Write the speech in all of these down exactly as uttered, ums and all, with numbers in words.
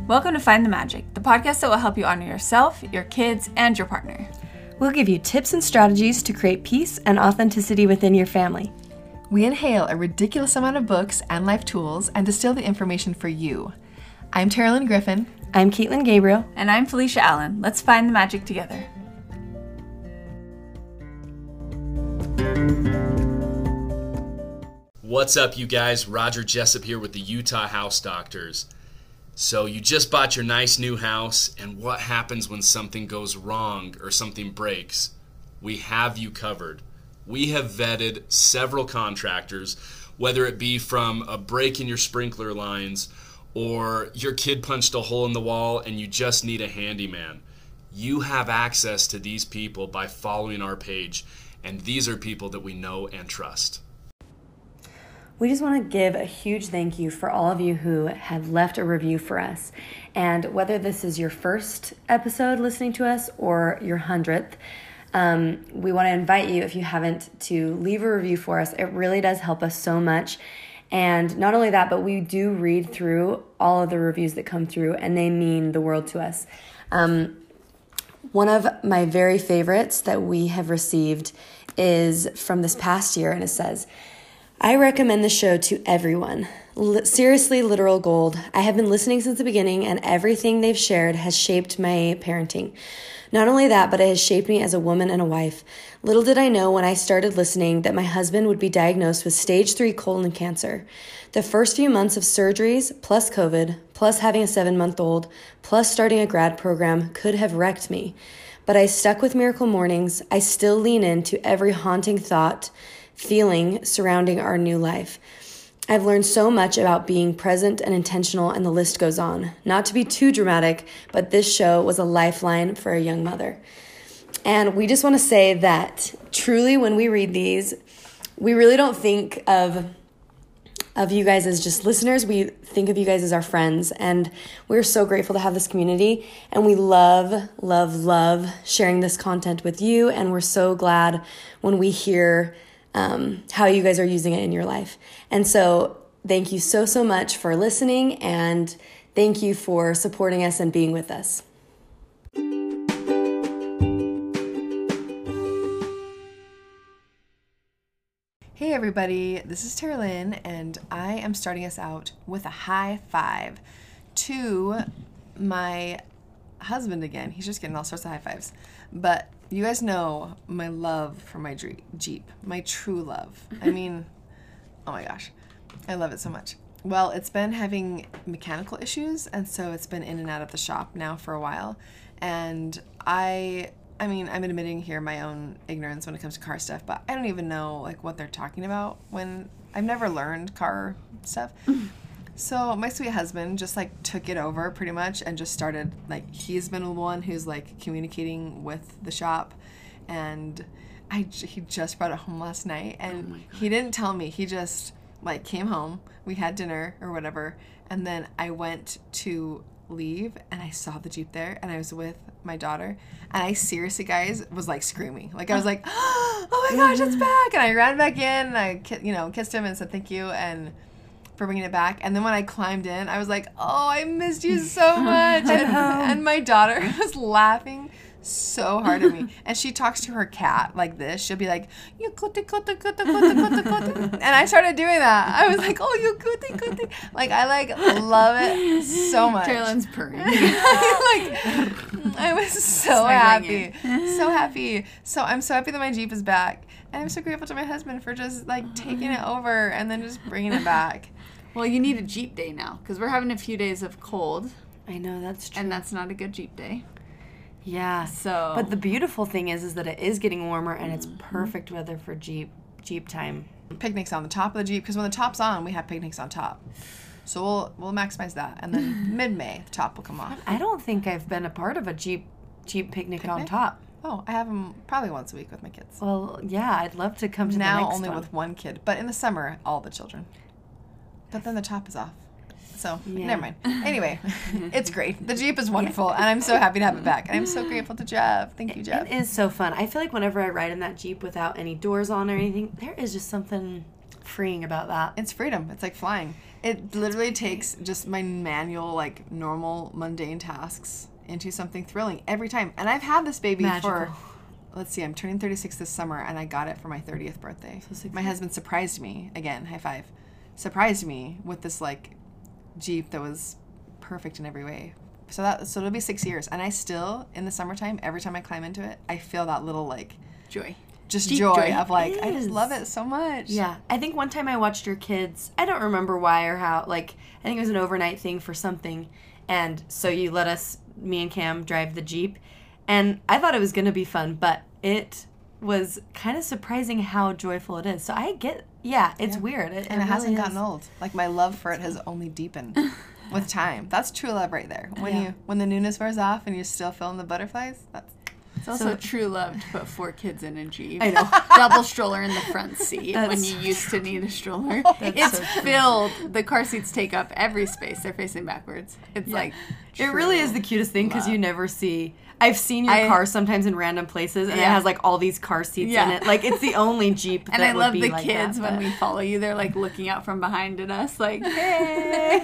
Welcome to Find the Magic, the podcast that will help you honor yourself, your kids, and your partner. We'll give you tips and strategies to create peace and authenticity within your family. We inhale a ridiculous amount of books and life tools and distill the information for you. I'm Terralyn Griffin. I'm Caitlin Gabriel. And I'm Felicia Allen. Let's find the magic together. What's up, you guys? Roger Jessup here with the Utah House Doctors. So you just bought your nice new house, and what happens when something goes wrong or something breaks? We have you covered. We have vetted several contractors, whether it be from a break in your sprinkler lines or your kid punched a hole in the wall and you just need a handyman. You have access to these people by following our page, and these are people that we know and trust. We just want to give a huge thank you for all of you who have left a review for us. And whether this is your first episode listening to us or your hundredth, um, we want to invite you, if you haven't, to leave a review for us. It really does help us so much. And not only that, but we do read through all of the reviews that come through, and they mean the world to us. Um, one of my very favorites that we have received is from this past year, and it says, I recommend the show to everyone. L- seriously, literal gold. I have been listening since the beginning, and everything they've shared has shaped my parenting. Not only that, but it has shaped me as a woman and a wife. Little did I know when I started listening that my husband would be diagnosed with stage three colon cancer. The first few months of surgeries, plus COVID, plus having a seven-month-old, plus starting a grad program could have wrecked me. But I stuck with Miracle Mornings. I still lean into every haunting thought, feeling surrounding our new life. I've learned so much about being present and intentional, and the list goes on. Not to be too dramatic, but this show was a lifeline for a young mother. And we just want to say that truly when we read these, we really don't think of of you guys as just listeners. We think of you guys as our friends, and we're so grateful to have this community, and we love, love, love sharing this content with you, and we're so glad when we hear Um, how you guys are using it in your life. And so thank you so, so much for listening, and thank you for supporting us and being with us. Hey everybody, this is Terralyn, and I am starting us out with a high five to my husband again. He's just getting all sorts of high fives. But you guys know my love for my Jeep, my true love. I mean, oh my gosh, I love it so much. Well, it's been having mechanical issues, and so it's been in and out of the shop now for a while. And I, I mean, I'm admitting here my own ignorance when it comes to car stuff, but I don't even know like what they're talking about when I've never learned car stuff. So my sweet husband just like took it over pretty much and just started, like, he's been the one who's like communicating with the shop, and I he just brought it home last night, and oh he didn't tell me. He just like came home, we had dinner or whatever, and then I went to leave and I saw the Jeep there, and I was with my daughter, and I seriously, guys, was like screaming. Like I was like, oh my gosh, it's back. And I ran back in and I you know kissed him and said thank you and for bringing it back. And then when I climbed in, I was like, oh, I missed you so much. and, and my daughter was laughing so hard at me. And she talks to her cat like this. She'll be like, you cutie, cutie, cutie, cutie, cutie, cutie. And I started doing that. I was like, oh, you cutie, cutie. Like, I like love it so much. Carolyn's purring. like, I was so happy. So happy. So I'm so happy that my Jeep is back. And I'm so grateful to my husband for just like taking it over and then just bringing it back. Well, you need a Jeep day now, because we're having a few days of cold. I know, that's true. And that's not a good Jeep day. Yeah. So, but the beautiful thing is, is that it is getting warmer, and it's perfect weather for Jeep Jeep time. Picnics on the top of the Jeep, because when the top's on, we have picnics on top. So we'll we'll maximize that, and then mid-May the top will come off. I don't think I've been a part of a Jeep Jeep picnic, picnic? on top. Oh, I have them probably once a week with my kids. Well, yeah, I'd love to come to now the next only one. with one kid, but in the summer all the children. But then the top is off. So, yeah. Never mind. Anyway, it's great. The Jeep is wonderful, yeah. And I'm so happy to have it back. And I'm so grateful to Jeff. Thank you, Jeff. It is so fun. I feel like whenever I ride in that Jeep without any doors on or anything, there is just something freeing about that. It's freedom. It's like flying. It literally takes just my manual, like, normal, mundane tasks into something thrilling every time. And I've had this baby Magical. for, let's see, I'm turning thirty-six this summer, and I got it for my thirtieth birthday. So six my years. husband surprised me, again, high five, surprised me with this, like, Jeep that was perfect in every way. So that so it'll be six years. And I still, in the summertime, every time I climb into it, I feel that little, like, Joy. just Jeep joy, joy. of, like, It I just is. love it so much. Yeah. I think one time I watched your kids, I don't remember why or how, like, I think it was an overnight thing for something. And so you let us, me and Cam, drive the Jeep. And I thought it was going to be fun, but it was kind of surprising how joyful it is. So I get, yeah, it's Yeah. weird. It, And it, it hasn't really gotten is. old. Like, my love for it has only deepened with time. That's true love right there. When Yeah. you when the newness wears off and you're still feeling the butterflies, that's It's also So- true love to put four kids in a Jeep. I know. Double stroller in the front seat That's when you so used to need a stroller. That's It's so true. filled. The car seats take up every space. They're facing backwards. It's like It really is the cutest thing because love. you never see. I've seen your I- car sometimes in random places, and it Yeah. has like all these car seats in Yeah. it. Like it's the only Jeep. And that I would love be the like kids that, when but- we follow you. They're like looking out from behind at us, like, hey.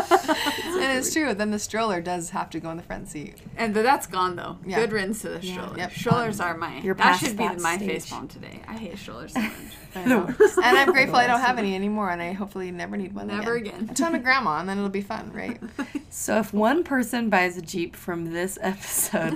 and it's true. Then the stroller does have to go in the front seat. And th- that's gone though. Yeah. Good riddance to the Yeah. stroller. Yep. Strollers are my. You're that past should be that my stage. face palm today. I hate strollers so much. I know. And I'm grateful I don't have any anymore, and I hopefully never need one Never again. again. Until I'm a grandma, and then it'll be fun, right? So if one person buys a Jeep from this episode,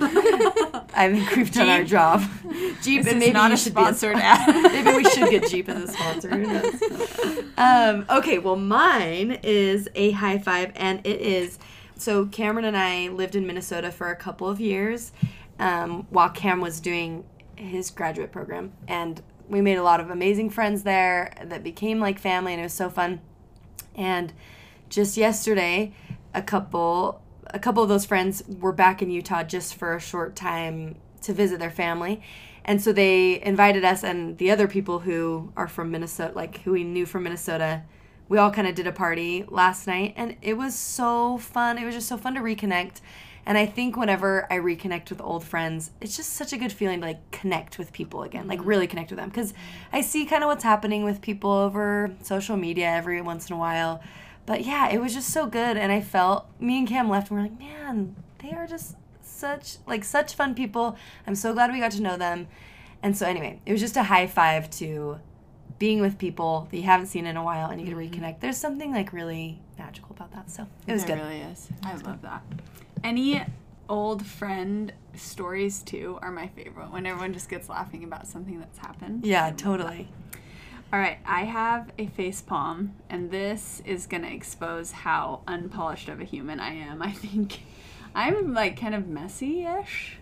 I think we've done our job. Jeep, This and is maybe not you a should be a sponsored spon- ad. Maybe we should get Jeep as a sponsor. Who knows? Um, okay, well, mine is a high five, and it is. So Cameron and I lived in Minnesota for a couple of years um, while Cam was doing his graduate program, and we made a lot of amazing friends there that became like family, and it was so fun. And just yesterday, a couple a couple of those friends were back in Utah just for a short time to visit their family. And so they invited us and the other people who are from Minnesota, like who we knew from Minnesota. We all kind of did a party last night, and it was so fun. It was just so fun to reconnect. And I think whenever I reconnect with old friends, it's just such a good feeling to like connect with people again, like really connect with them. Because I see kind of what's happening with people over social media every once in a while. But yeah, it was just so good. And I felt, me and Cam left and we're like, man, they are just such, like such fun people. I'm so glad we got to know them. And so anyway, it was just a high five to being with people that you haven't seen in a while and you get to reconnect. There's something like really magical about that. So it was There good. really is. I love that. Any old friend stories too are my favorite. When everyone just gets laughing about something that's happened. Yeah, totally. All right, I have a face palm, and this is gonna expose how unpolished of a human I am. I think I'm like kind of messy-ish,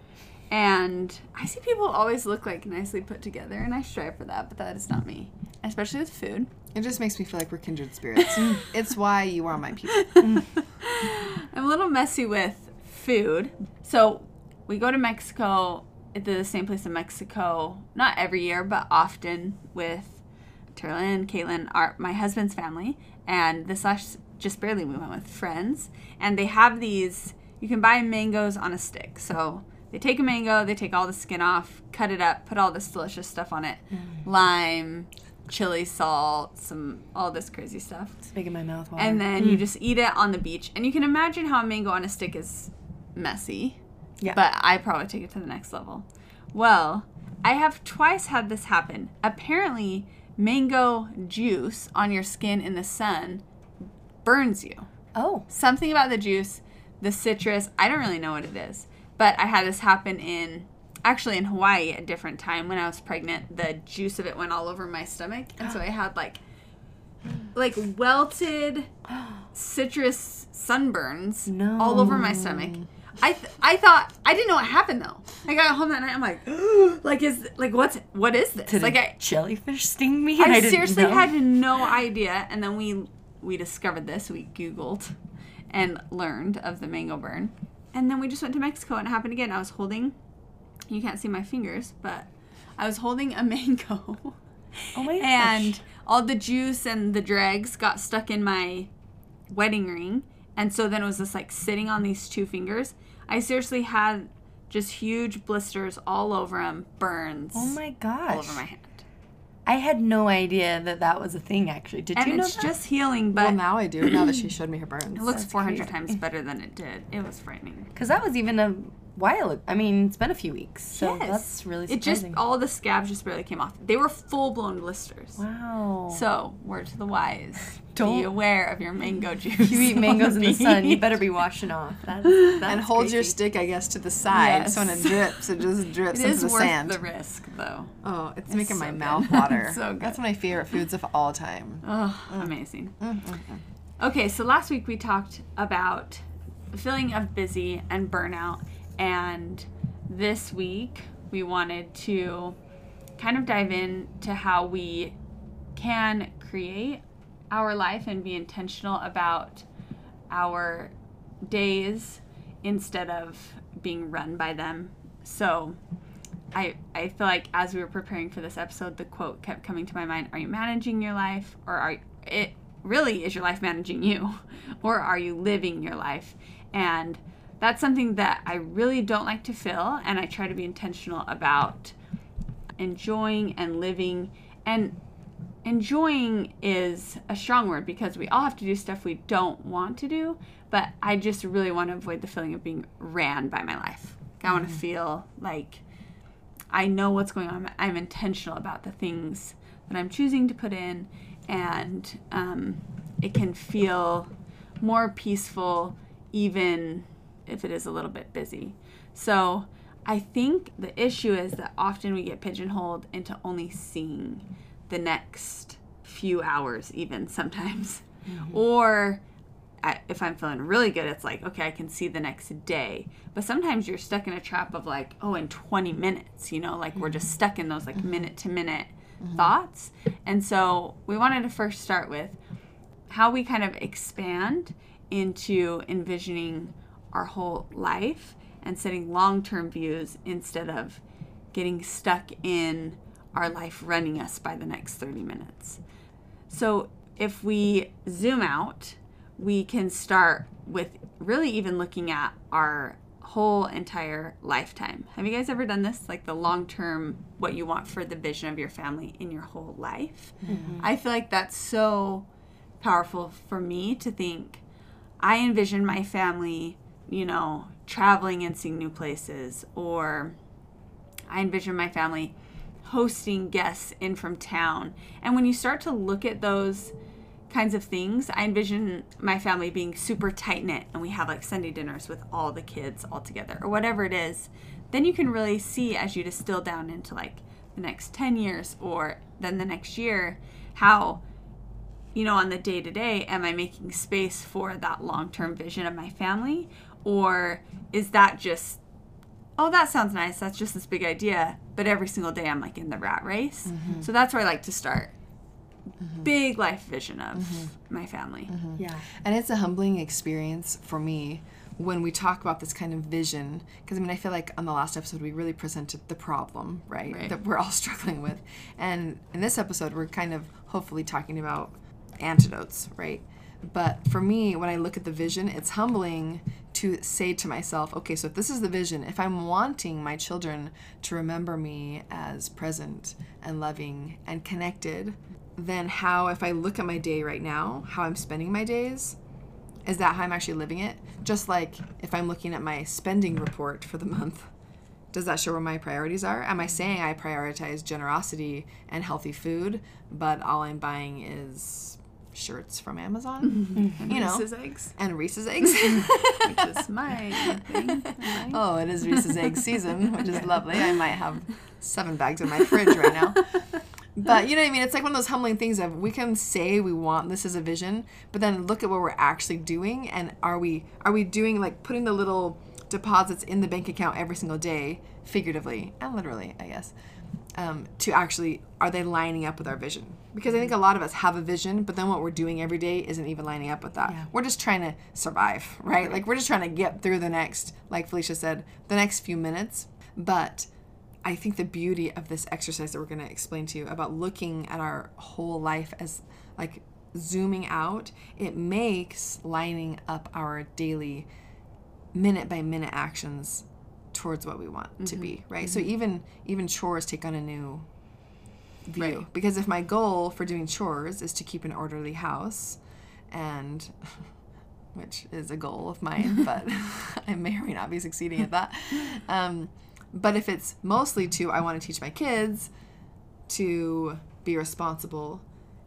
and I see people always look like nicely put together, and I strive for that, but that is not me, especially with food. It just makes me feel like we're kindred spirits. It's why you are my people. I'm a little messy with food. So we go to Mexico, to the same place in Mexico, not every year, but often with Terlin, Caitlin, our, my husband's family. And this last, just barely, we went with friends. And they have these, you can buy mangoes on a stick. So they take a mango, they take all the skin off, cut it up, put all this delicious stuff on it. Mm. Lime, chili salt, some, all this crazy stuff. It's making my mouth water. And then mm. you just eat it on the beach. And you can imagine how a mango on a stick is messy. Yeah. But I probably take it to the next level. Well, I have twice had this happen. Apparently, mango juice on your skin in the sun burns you. Oh. Something about the juice, the citrus, I don't really know what it is. But I had this happen in, actually in Hawaii at a different time when I was pregnant. The juice of it went all over my stomach. And so I had like, like welted citrus sunburns No. all over my stomach. I th- I thought, I didn't know what happened though. I got home that night, I'm like, like is, like what's, what is this? Did like a I, jellyfish sting me? And I, I, didn't seriously know? had no idea. And then we, we discovered this, we Googled and learned of the mango burn. And then we just went to Mexico and it happened again. I was holding, you can't see my fingers, but I was holding a mango. Oh my gosh. And all the juice and the dregs got stuck in my wedding ring. And so then it was just like sitting on these two fingers. I seriously had just huge blisters all over them, burns Oh my gosh. all over my hand. I had no idea that that was a thing, actually. Did And you know it's that? just healing, but Well, now I do, now that she showed me her burns. it looks That's four hundred crazy. times better than it did. It was frightening. Because that was even a while ago. I mean, it's been a few weeks. So Yes. that's really It just, surprising. all the scabs just barely came off. They were full-blown blisters. Wow. So, word to the wise. Don't- be aware of your mango juice. If you eat on mangoes in the sun, you beach. better be washing off. That's, that's and hold your crazy. stick, I guess, to the side. Yes. So when it drips, it just drips It into is the worth sand. the risk, though. Oh, it's, It's making so my good. mouth water. So good. That's one of my favorite foods of all time. Oh, amazing. Mm, mm, mm. Okay, so last week we talked about the feeling of busy and burnout, and this week we wanted to kind of dive into how we can create our life and be intentional about our days instead of being run by them. So I I feel like as we were preparing for this episode, the quote kept coming to my mind: are you managing your life, or are it really is your life managing you, or are you living your life? And that's something that I really don't like to feel, and I try to be intentional about enjoying and living. And enjoying is a strong word because we all have to do stuff we don't want to do, but I just really want to avoid the feeling of being ran by my life. I want to feel like I know what's going on. I'm intentional about the things that I'm choosing to put in, and um, it can feel more peaceful even if it is a little bit busy. So I think the issue is that often we get pigeonholed into only seeing the next few hours, even sometimes. Mm-hmm. Or I, if I'm feeling really good, it's like, okay, I can see the next day. But sometimes you're stuck in a trap of like, oh, in twenty minutes, you know, like mm-hmm. we're just stuck in those like mm-hmm. minute to minute mm-hmm. thoughts. And so we wanted to first start with how we kind of expand into envisioning our whole life and setting long-term views instead of getting stuck in our life running us by the next thirty minutes. So if we zoom out, we can start with really even looking at our whole entire lifetime. Have you guys ever done this? Like the long-term, what you want for the vision of your family in your whole life? Mm-hmm. I feel like that's so powerful for me to think, I envision my family, you know, traveling and seeing new places, or I envision my family hosting guests in from town. And when you start to look at those kinds of things, I envision my family being super tight-knit and we have like Sunday dinners with all the kids all together, or whatever it is. Then you can really see, as you distill down into like the next ten years or then the next year, how, you know, on the day-to-day, am I making space for that long-term vision of my family? Or is that just, oh, that sounds nice, that's just this big idea, but every single day I'm like in the rat race? Mm-hmm. So that's where I like to start. Mm-hmm. Big life vision of mm-hmm. my family. Mm-hmm. Yeah. And it's a humbling experience for me when we talk about this kind of vision, because I mean, I feel like on the last episode we really presented the problem, right, right, that we're all struggling with. And in this episode we're kind of hopefully talking about antidotes, right? But for me, when I look at the vision, it's humbling to say to myself, okay, so if this is the vision, if I'm wanting my children to remember me as present and loving and connected, then how, if I look at my day right now, how I'm spending my days, is that how I'm actually living it? Just like if I'm looking at my spending report for the month, does that show where my priorities are? Am I saying I prioritize generosity and healthy food, but all I'm buying is shirts from Amazon? And you know, Reese's eggs. And Reese's eggs. Which is my thing. Right? Oh, it is Reese's egg season, which is lovely. I might have seven bags in my fridge right now. But you know what I mean? It's like one of those humbling things of we can say we want this as a vision, but then look at what we're actually doing, and are we are we doing like putting the little deposits in the bank account every single day, figuratively and literally, I guess, um, to actually, are they lining up with our vision? Because I think a lot of us have a vision, but then what we're doing every day isn't even lining up with that. Yeah. We're just trying to survive, right? right? Like we're just trying to get through the next, like Felicia said, the next few minutes. But I think the beauty of this exercise that we're going to explain to you about looking at our whole life as like zooming out, it makes lining up our daily minute by minute actions towards what we want mm-hmm. to be, right? Mm-hmm. So even even chores take on a new view. Right. Because if my goal for doing chores is to keep an orderly house, and which is a goal of mine, but I may or may not be succeeding at that. Um, but if it's mostly to, I want to teach my kids to be responsible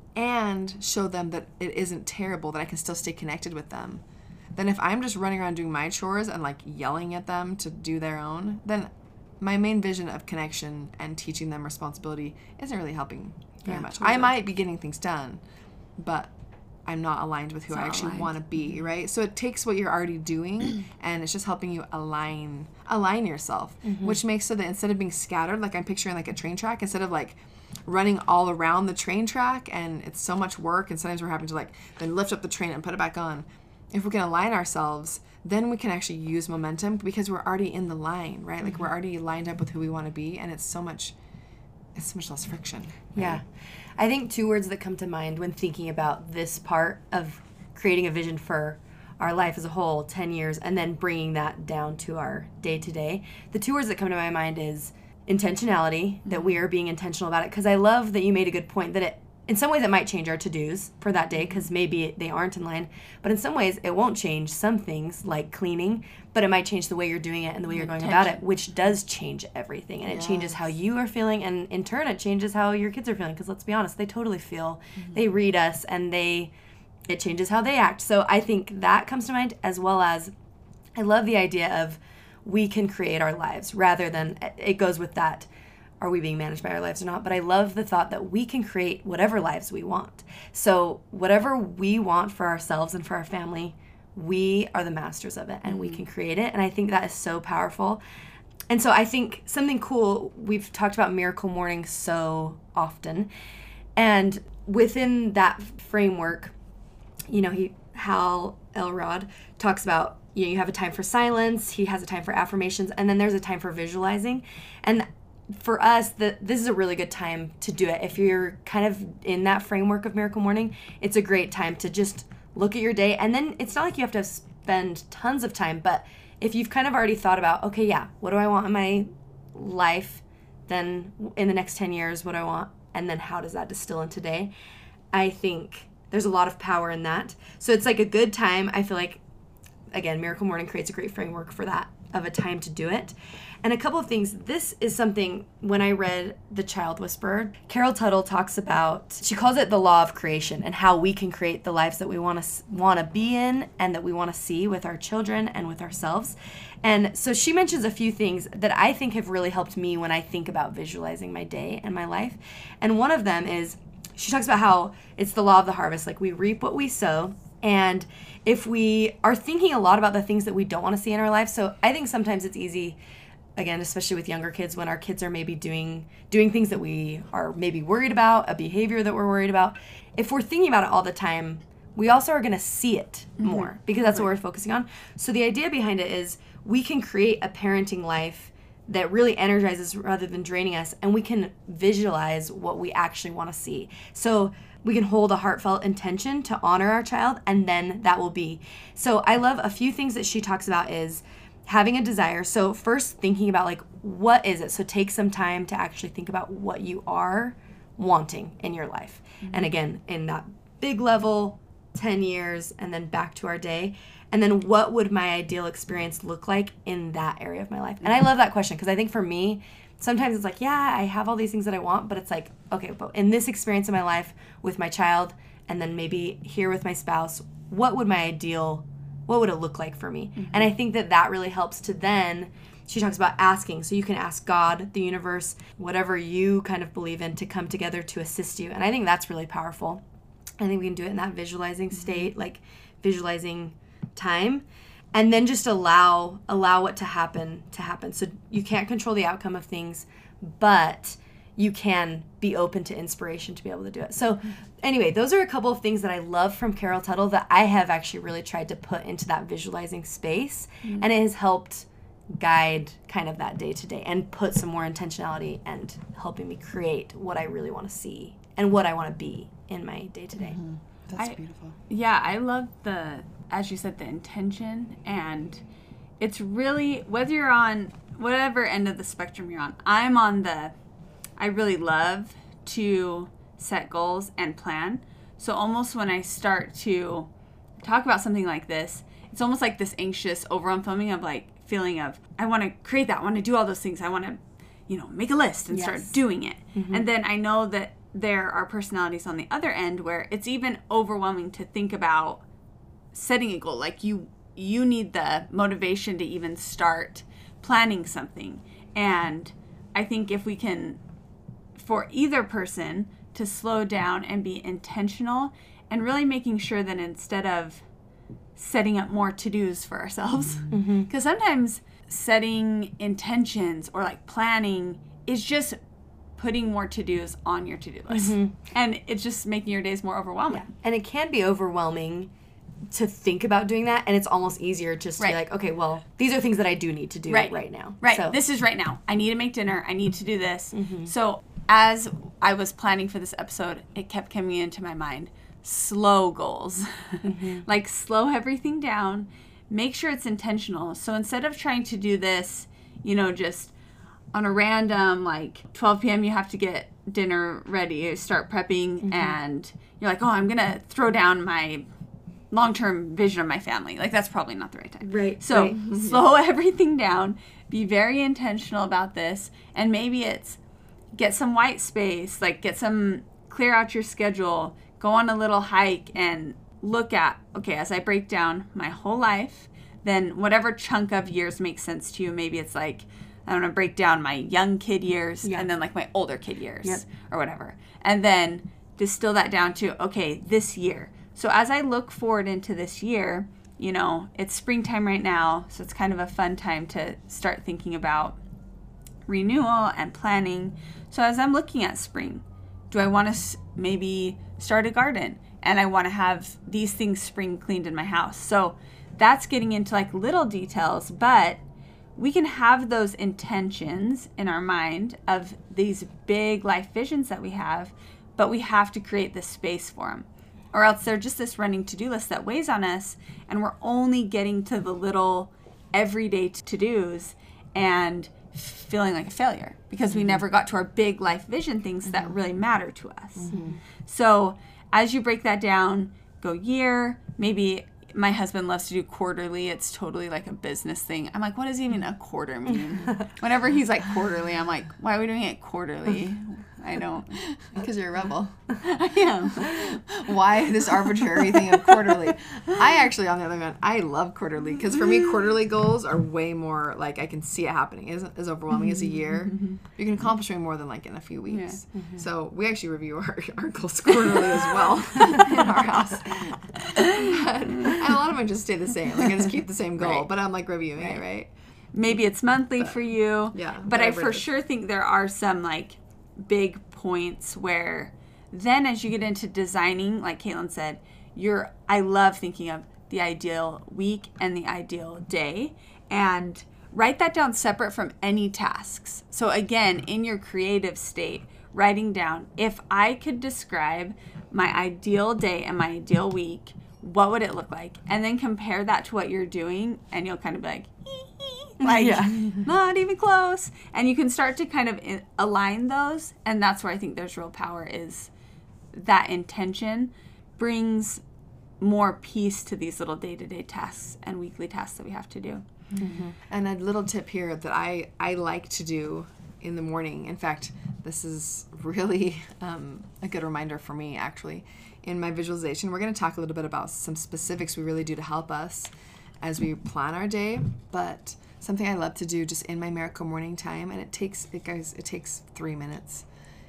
and show them that it isn't terrible, that I can still stay connected with them, then if I'm just running around doing my chores and like yelling at them to do their own, then my main vision of connection and teaching them responsibility isn't really helping very Yeah, much. totally. I might be getting things done, but I'm not aligned with who It's I not actually aligned. want to be, right? So it takes what you're already doing and it's just helping you align align yourself, which makes so that instead of being scattered, like I'm picturing like a train track, instead of like running all around the train track and it's so much work and sometimes we're having to like then lift up the train and put it back on. If we can align ourselves, then we can actually use momentum because we're already in the line, right? Like we're already lined up with who we want to be, and it's so much it's so much less friction. right? Yeah. I think two words that come to mind when thinking about this part of creating a vision for our life as a whole, ten years, and then bringing that down to our day to day. The two words that come to my mind is intentionality, that we are being intentional about it. Because I love that you made a good point that it, in some ways it might change our to-dos for that day because maybe they aren't in line. But in some ways it won't change some things like cleaning, but it might change the way you're doing it and the way you're going about it, which does change everything. And it changes how you are feeling, and in turn it changes how your kids are feeling. Because let's be honest, they totally feel, they read us, and they, it changes how they act. So I think that comes to mind, as well as I love the idea of we can create our lives rather than, it goes with that, are we being managed by our lives or not? But I love the thought that we can create whatever lives we want. So whatever we want for ourselves and for our family, we are the masters of it, and mm-hmm. we can create it. And I think that is so powerful. And so I think something cool, we've talked about Miracle Morning so often. And within that framework, you know, he Hal Elrod talks about, you know, you have a time for silence, he has a time for affirmations, and then there's a time for visualizing. And for us, the, this is a really good time to do it. If you're kind of in that framework of Miracle Morning, it's a great time to just look at your day. And then it's not like you have to spend tons of time, but if you've kind of already thought about, okay, yeah, what do I want in my life? Then in the next ten years, what do I want? And then how does that distill in today? I think there's a lot of power in that. So it's like a good time. I feel like, again, Miracle Morning creates a great framework for that, of a time to do it. And a couple of things. This is something, when I read The Child Whisperer, Carol Tuttle talks about, she calls it the law of creation and how we can create the lives that we want to want to be in and that we want to see with our children and with ourselves. And so she mentions a few things that I think have really helped me when I think about visualizing my day and my life. And one of them is, she talks about how it's the law of the harvest, like we reap what we sow. And if we are thinking a lot about the things that we don't want to see in our life, so I think sometimes it's easy, again, especially with younger kids, when our kids are maybe doing doing things that we are maybe worried about, a behavior that we're worried about. If we're thinking about it all the time, we also are going to see it more mm-hmm. because that's right. what we're focusing on. So the idea behind it is we can create a parenting life that really energizes rather than draining us, and we can visualize what we actually want to see. So we can hold a heartfelt intention to honor our child, and then that will be. So I love a few things that she talks about is having a desire. So first, thinking about like, what is it? So take some time to actually think about what you are wanting in your life. Mm-hmm. And again, in that big level, ten years, and then back to our day. And then what would my ideal experience look like in that area of my life? And I love that question because I think for me, sometimes it's like, yeah, I have all these things that I want, but it's like, okay, but in this experience of my life with my child, and then maybe here with my spouse, what would my ideal, what would it look like for me? Mm-hmm. And I think that that really helps to then, she talks about asking. So you can ask God, the universe, whatever you kind of believe in, to come together to assist you. And I think that's really powerful. I think we can do it in that visualizing state, mm-hmm. like visualizing time, and then just allow allow what to happen to happen. So you can't control the outcome of things, but you can be open to inspiration to be able to do it. So anyway, those are a couple of things that I love from Carol Tuttle that I have actually really tried to put into that visualizing space, mm-hmm. and it has helped guide kind of that day to day and put some more intentionality and helping me create what I really want to see and what I want to be in my day to day. That's I, beautiful. Yeah, I love the, as you said, the intention, and it's really, whether you're on whatever end of the spectrum you're on, I'm on the, I really love to set goals and plan. So almost when I start to talk about something like this, it's almost like this anxious, overwhelming of like feeling of, I want to create that, I want to do all those things. I want to, you know, make a list and Yes. start doing it. Mm-hmm. And then I know that there are personalities on the other end where it's even overwhelming to think about setting a goal. Like you, you need the motivation to even start planning something. And I think if we can, for either person, to slow down and be intentional and really making sure that instead of setting up more to-dos for ourselves, because mm-hmm. sometimes setting intentions or like planning is just putting more to-dos on your to-do list. Mm-hmm. And it's just making your days more overwhelming. Yeah. And it can be overwhelming to think about doing that, and it's almost easier just to right. be like, okay, well, these are things that I do need to do right, right now. Right. So. This is right now. I need to make dinner. I need to do this. Mm-hmm. So as I was planning for this episode, it kept coming into my mind, slow goals. Mm-hmm. Like slow everything down. Make sure it's intentional. So instead of trying to do this, you know, just on a random, like twelve p.m. you have to get dinner ready, start prepping, mm-hmm. and you're like, oh, I'm going to throw down my long-term vision of my family. Like that's probably not the right time. Right. So right. Mm-hmm. slow everything down. Be very intentional about this. And maybe it's get some white space, like get some, clear out your schedule, go on a little hike and look at, okay, as I break down my whole life, then whatever chunk of years makes sense to you, maybe it's like, I want to break down my young kid years yeah. and then like my older kid years yep. or whatever. And then distill that down to, okay, this year. So as I look forward into this year, you know, it's springtime right now, so it's kind of a fun time to start thinking about renewal and planning. So as I'm looking at spring, do I want to s- maybe start a garden? And I want to have these things spring cleaned in my house. So that's getting into like little details, but we can have those intentions in our mind of these big life visions that we have, but we have to create the space for them. Or else they're just this running to-do list that weighs on us, and we're only getting to the little everyday to-dos and feeling like a failure because mm-hmm. we never got to our big life vision things mm-hmm. that really matter to us. Mm-hmm. So as you break that down, go year, maybe my husband loves to do quarterly. It's totally like a business thing. I'm like, what does even a quarter mean? Whenever he's like quarterly, I'm like, why are we doing it quarterly? I don't. Because you're a rebel. I am. Why this arbitrary thing of quarterly? I actually, on the other hand, I love quarterly because for me, quarterly goals are way more like I can see it happening. It isn't as overwhelming as a year. You can accomplish way more than like in a few weeks. Yeah. Mm-hmm. So we actually review our, our goals quarterly as well in our house. But, and a lot of them just stay the same. Like I just keep the same goal, right. but I'm like reviewing right. it, right? Maybe it's monthly but, for you. Yeah. But I for sure think there are some like big points where then as you get into designing, like Caitlin said, you're I love thinking of the ideal week and the ideal day and write that down separate from any tasks. So again, in your creative state, writing down, if I could describe my ideal day and my ideal week, what would it look like? And then compare that to what you're doing and you'll kind of be like, like yeah. not even close. And you can start to kind of in, align those. And that's where I think there's real power is that intention brings more peace to these little day-to-day tasks and weekly tasks that we have to do. Mm-hmm. And a little tip here that I, I like to do in the morning. In fact, this is really um, a good reminder for me, actually. In my visualization, we're going to talk a little bit about some specifics we really do to help us as we plan our day. But something I love to do just in my miracle morning time, and it takes, it guys, it takes three minutes,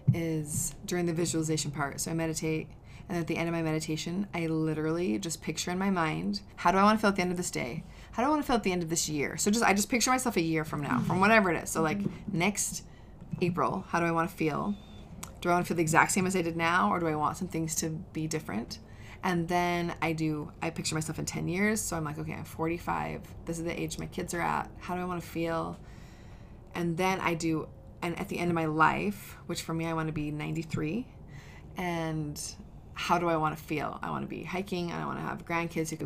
is during the visualization part. So I meditate, and at the end of my meditation, I literally just picture in my mind, how do I want to feel at the end of this day? How do I want to feel at the end of this year? So just I just picture myself a year from now, from whatever it is. So like next April, how do I want to feel? Do I want to feel the exact same as I did now, or do I want some things to be different? And then I do, I picture myself in ten years. So I'm like, okay, I'm forty-five. This is the age my kids are at. How do I want to feel? And then I do, and at the end of my life, which for me, I want to be ninety-three. And how do I want to feel? I want to be hiking, and I want to have grandkids who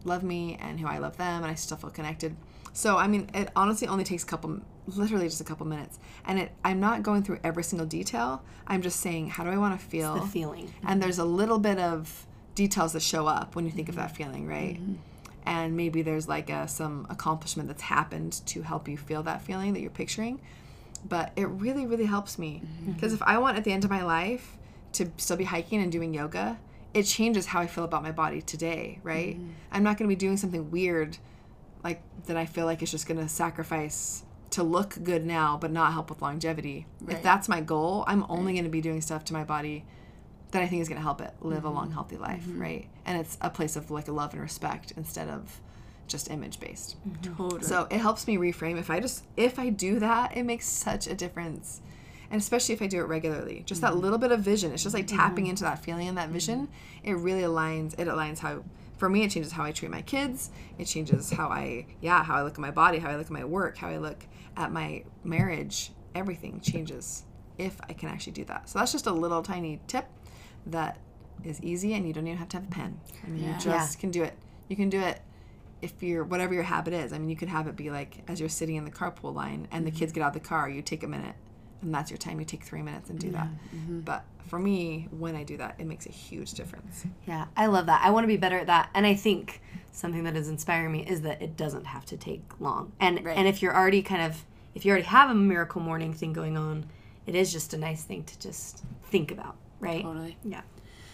love me and who I love them, and I still feel connected. So, I mean, it honestly only takes a couple, literally just a couple minutes. And it, I'm not going through every single detail. I'm just saying, how do I want to feel? It's the feeling. And there's a little bit of details that show up when you think of that feeling, right? Mm-hmm. And maybe there's like a, some accomplishment that's happened to help you feel that feeling that you're picturing. But it really, really helps me. Because mm-hmm. if I want at the end of my life to still be hiking and doing yoga, it changes how I feel about my body today, right? Mm-hmm. I'm not going to be doing something weird like that I feel like it's just going to sacrifice to look good now but not help with longevity. Right. If that's my goal, I'm only right. going to be doing stuff to my body that I think is going to help it live mm-hmm. a long, healthy life, mm-hmm. right? And it's a place of like love and respect instead of just image-based. Mm-hmm. Totally. So it helps me reframe. If I just, if I do that, it makes such a difference. And especially if I do it regularly. Just mm-hmm. that little bit of vision. It's just like tapping mm-hmm. into that feeling and that vision. It really aligns, it aligns how... For me, it changes how I treat my kids. It changes how I, yeah, how I look at my body, how I look at my work, how I look at my marriage. Everything changes if I can actually do that. So that's just a little tiny tip that is easy, and you don't even have to have a pen. I mean, yeah. you just yeah. can do it. You can do it if you're, whatever your habit is. I mean, you could have it be like as you're sitting in the carpool line and the kids get out of the car, you take a minute. And that's your time. You take three minutes and do that. Mm-hmm. But for me, when I do that, it makes a huge difference. Yeah, I love that. I want to be better at that. And I think something that is inspiring me is that it doesn't have to take long. And right. and if you're already kind of, if you already have a miracle morning thing going on, it is just a nice thing to just think about, right? Totally. Yeah.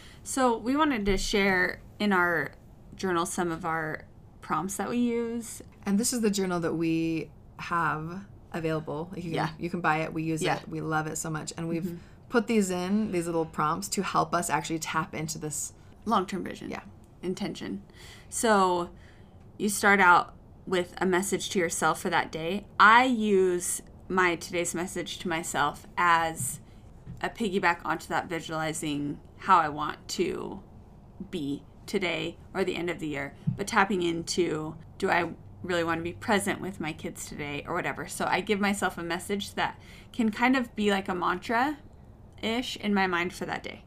So we wanted to share in our journal some of our prompts that we use. And this is the journal that we have available. Like you can, yeah. you can buy it. We use yeah. it. We love it so much. And we've mm-hmm. put these in, these little prompts to help us actually tap into this long-term vision. Yeah. Intention. So you start out with a message to yourself for that day. I use my today's message to myself as a piggyback onto that, visualizing how I want to be today or the end of the year, but tapping into, do I really want to be present with my kids today or whatever. So I give myself a message that can kind of be like a mantra-ish in my mind for that day.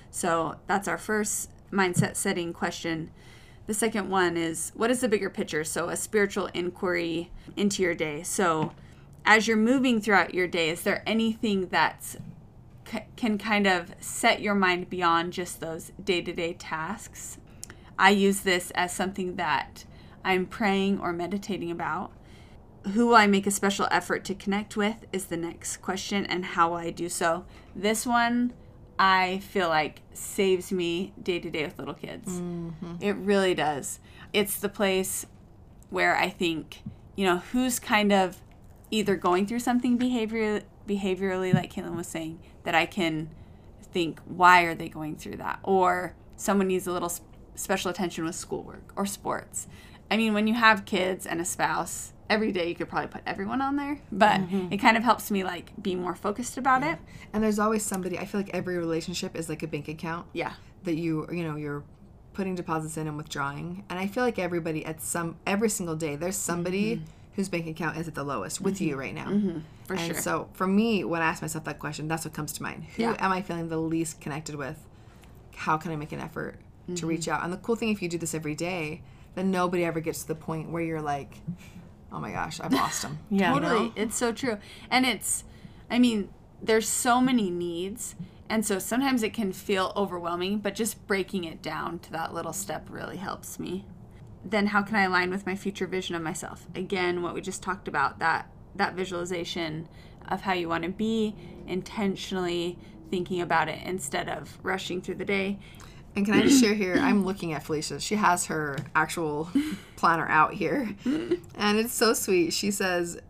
So that's our first mindset setting question. The second one is, what is the bigger picture? So a spiritual inquiry into your day. So as you're moving throughout your day, is there anything that's c- can kind of set your mind beyond just those day-to-day tasks? I use this as something that I'm praying or meditating about. Who will I make a special effort to connect with is the next question, and how will I do so? This one, I feel like saves me day to day with little kids. Mm-hmm. It really does. It's the place where I think, you know, who's kind of either going through something behavior, behaviorally, like Caitlin was saying, that I can think, why are they going through that? Or someone needs a little sp- special attention with schoolwork or sports. I mean, when you have kids and a spouse, every day you could probably put everyone on there, but mm-hmm. it kind of helps me like be more focused about yeah. it. And there's always somebody, I feel like every relationship is like a bank account. Yeah. That you, you know, you're putting deposits in and withdrawing. And I feel like everybody at some, every single day, there's somebody mm-hmm. whose bank account is at the lowest with mm-hmm. you right now. Mm-hmm. For and sure. so for me, when I ask myself that question, that's what comes to mind. Who yeah. am I feeling the least connected with? How can I make an effort mm-hmm. to reach out? And the cool thing, if you do this every day, then nobody ever gets to the point where you're like, oh my gosh, I've lost them. Yeah, totally. You know? It's so true. And it's, I mean, there's so many needs. And so sometimes it can feel overwhelming, but just breaking it down to that little step really helps me. Then how can I align with my future vision of myself? Again, what we just talked about, that, that visualization of how you want to be, intentionally thinking about it instead of rushing through the day. And can I just share here, I'm looking at Felicia. She has her actual planner out here. And it's so sweet. She says,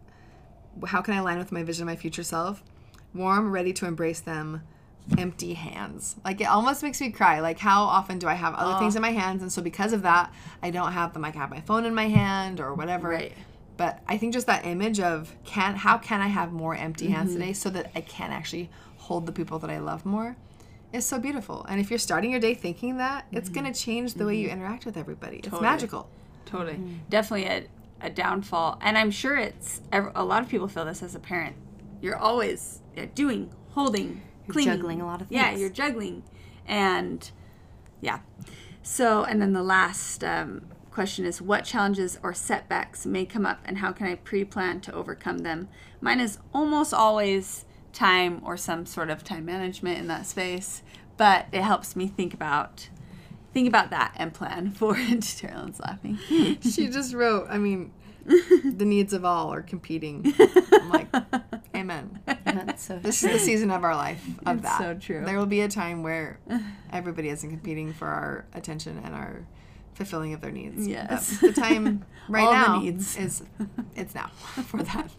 how can I align with my vision of my future self? Warm, ready to embrace them, empty hands. Like, it almost makes me cry. Like, how often do I have other oh. things in my hands? And so because of that, I don't have them. Like, I have my phone in my hand or whatever. Right. But I think just that image of, can how can I have more empty mm-hmm. hands today so that I can actually hold the people that I love more? It's so beautiful. And if you're starting your day thinking that, it's mm-hmm. going to change the mm-hmm. way you interact with everybody. Totally. It's magical. Totally. Mm-hmm. Definitely a, a downfall. And I'm sure it's, a lot of people feel this as a parent. You're always doing, holding, you're cleaning. Juggling a lot of things. Yeah, you're juggling. And yeah. So, and then the last um, question is, what challenges or setbacks may come up and how can I pre-plan to overcome them? Mine is almost always time or some sort of time management in that space, but it helps me think about think about that and plan for it. Carolyn's laughing. She just wrote, I mean, the needs of all are competing. I'm like, amen. That's so This is the season of our life of It's that. so true. There will be a time where everybody isn't competing for our attention and our fulfilling of their needs. Yes. But the time right All the now needs. is it's now for that.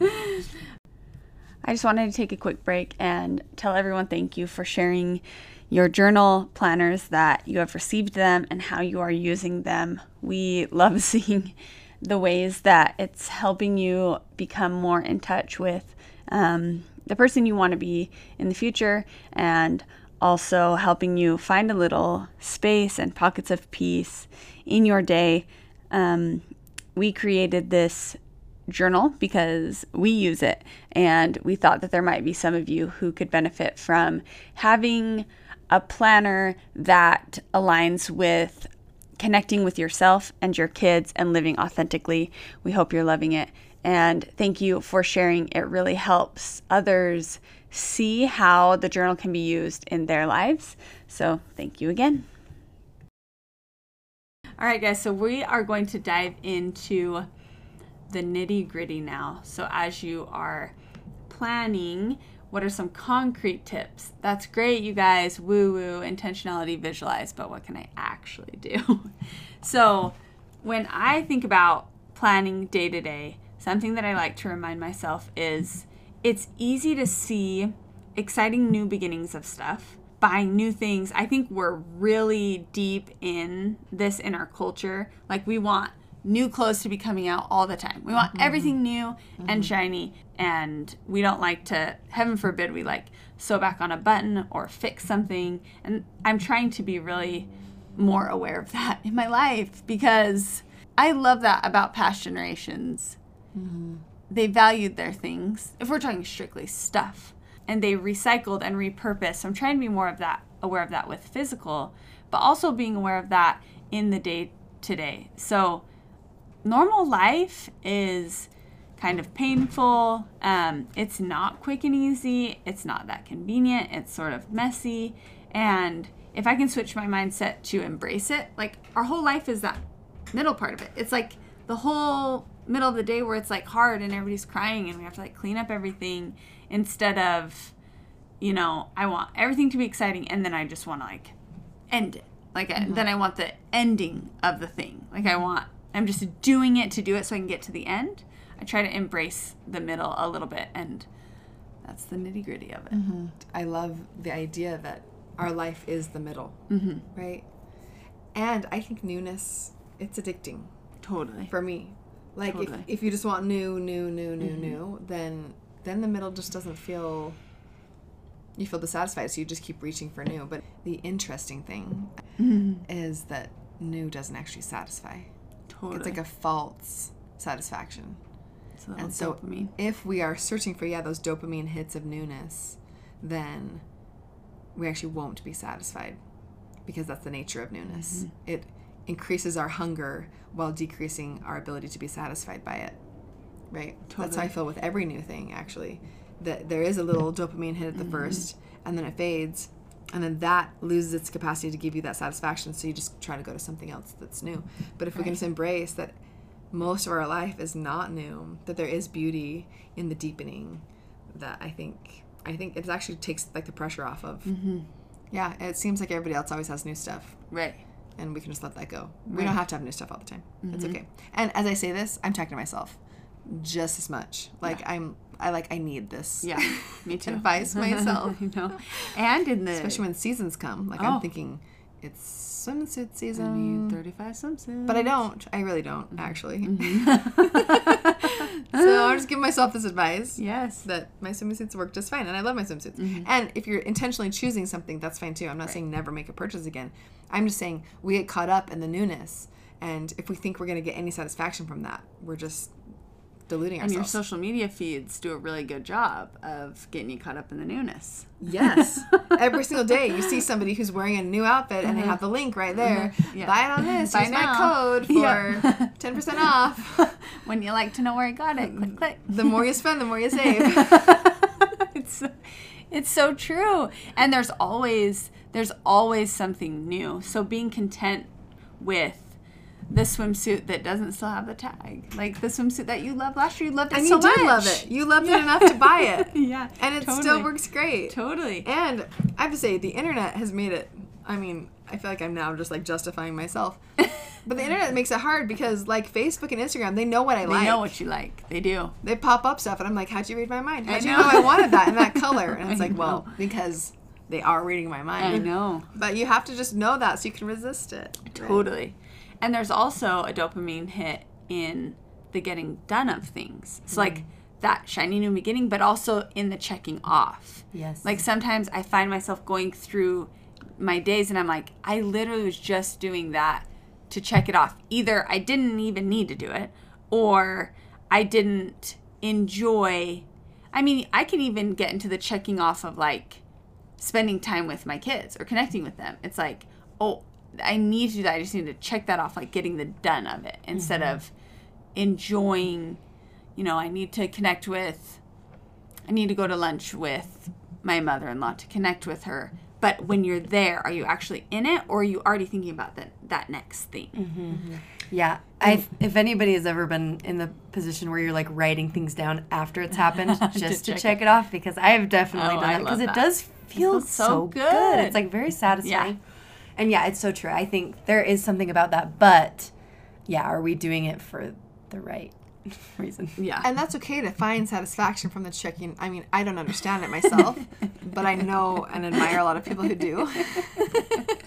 I just wanted to take a quick break and tell everyone thank you for sharing your journal planners, that you have received them and how you are using them. We love seeing the ways that it's helping you become more in touch with um, the person you want to be in the future, and also helping you find a little space and pockets of peace in your day. Um, we created this journal because we use it, and we thought that there might be some of you who could benefit from having a planner that aligns with connecting with yourself and your kids and living authentically. We hope you're loving it, and thank you for sharing. It really helps others see how the journal can be used in their lives. So thank you again. All right, guys, so we are going to dive into the nitty gritty now. So as you are planning, what are some concrete tips? That's great, you guys. Woo woo, intentionality, visualize, but what can I actually do? So when I think about planning day to day, something that I like to remind myself is it's easy to see exciting new beginnings of stuff, buying new things. I think we're really deep in this in our culture. Like, we want new clothes to be coming out all the time. We want mm-hmm. everything new mm-hmm. and shiny, and we don't like to, heaven forbid, we like sew back on a button or fix something. And I'm trying to be really more aware of that in my life, because I love that about past generations. Mm-hmm. They valued their things, if we're talking strictly stuff, and they recycled and repurposed. So I'm trying to be more of that, aware of that with physical, but also being aware of that in the day to day. So normal life is kind of painful. Um, it's not quick and easy. It's not that convenient. It's sort of messy. And if I can switch my mindset to embrace it, like, our whole life is that middle part of it. It's like the whole middle of the day where it's like hard and everybody's crying and we have to like clean up everything, instead of, you know, I want everything to be exciting and then I just want to like end it. Like, mm-hmm. then I want the ending of the thing. Like, I want, I'm just doing it to do it so I can get to the end. I try to embrace the middle a little bit, and that's the nitty gritty of it. Mm-hmm. I love the idea that our life is the middle, mm-hmm. right? And I think newness, it's addicting. Totally. For me. Like, totally. if, if you just want new, new, new, new, mm-hmm. new, then then the middle just doesn't feel, you feel dissatisfied, so you just keep reaching for new. But the interesting thing mm-hmm. is that new doesn't actually satisfy. Totally. It's like a false satisfaction. It's a little and so dopamine. If we are searching for, yeah, those dopamine hits of newness, then we actually won't be satisfied, because that's the nature of newness. Mm-hmm. It increases our hunger while decreasing our ability to be satisfied by it, right? Totally. That's how I feel with every new thing, actually. That there is a little dopamine hit at the mm-hmm. first, and then it fades, and then that loses its capacity to give you that satisfaction, so you just try to go to something else that's new. But if right. we can just embrace that most of our life is not new, that there is beauty in the deepening, that I think I think it actually takes like the pressure off of, mm-hmm. yeah, it seems like everybody else always has new stuff. Right. And we can just let that go. Right. We don't have to have new stuff all the time. Mm-hmm. It's okay. And as I say this, I'm talking to myself just as much. Like, yeah. I'm, I like, I need this. Yeah, me too. Advice myself. You know, and in the, especially when seasons come. Like, oh. I'm thinking, it's swimsuit season. I need thirty-five swimsuits. But I don't. I really don't, mm-hmm. actually. Mm-hmm. So I'll just give myself this advice. Yes. That my swimsuits work just fine. And I love my swimsuits. Mm-hmm. And if you're intentionally choosing something, that's fine too. I'm not right. saying never make a purchase again. I'm just saying we get caught up in the newness. And if we think we're going to get any satisfaction from that, we're just deluding And your ourselves. social media feeds do a really good job of getting you caught up in the newness. Yes. Every single day you see somebody who's wearing a new outfit and they have the link right there. Yeah. Buy it on this. Buy Use my now. code for Yeah. ten percent off. When you like to know where I got it, click, click. The more you spend, the more you save. it's it's so true. And there's always there's always something new. So being content with the swimsuit that doesn't still have the tag, like the swimsuit that you loved last year, you loved it And so you did much. love it. You loved it enough to buy it. Yeah, And it totally. still works great. Totally. And I have to say, the internet has made it, I mean, I feel like I'm now just like justifying myself. But the internet makes it hard because like Facebook and Instagram, they know what I They like. know what you like. They do. They pop up stuff and I'm like, how'd you read my mind? How'd I you know. know I wanted that in that color? And it's I like, well, know. because they are reading my mind. I know. But you have to just know that so you can resist it. right? Totally. And there's also a dopamine hit in the getting done of things. So like that shiny new beginning, but also in the checking off. Yes. Like sometimes I find myself going through my days and I'm like, I literally was just doing that to check it off. Either I didn't even need to do it, or I didn't enjoy. I mean, I can even get into the checking off of like spending time with my kids or connecting with them. It's like, oh, I need to do that. I just need to check that off, like getting the done of it instead Mm-hmm. of enjoying, you know, I need to connect with, I need to go to lunch with my mother-in-law to connect with her. But when you're there, are you actually in it, or are you already thinking about that, that next thing? Mm-hmm. Yeah. I if anybody has ever been in the position where you're like writing things down after it's happened just to, check check it. it off, because I have definitely Oh, done I that because love it that. does feel feels so so good. good. It's like very satisfying. Yeah. And yeah, it's so true. I think there is something about that, but yeah, are we doing it for the right reason? Yeah. And that's okay to find satisfaction from the checking. I mean, I don't understand it myself, but I know and admire a lot of people who do. But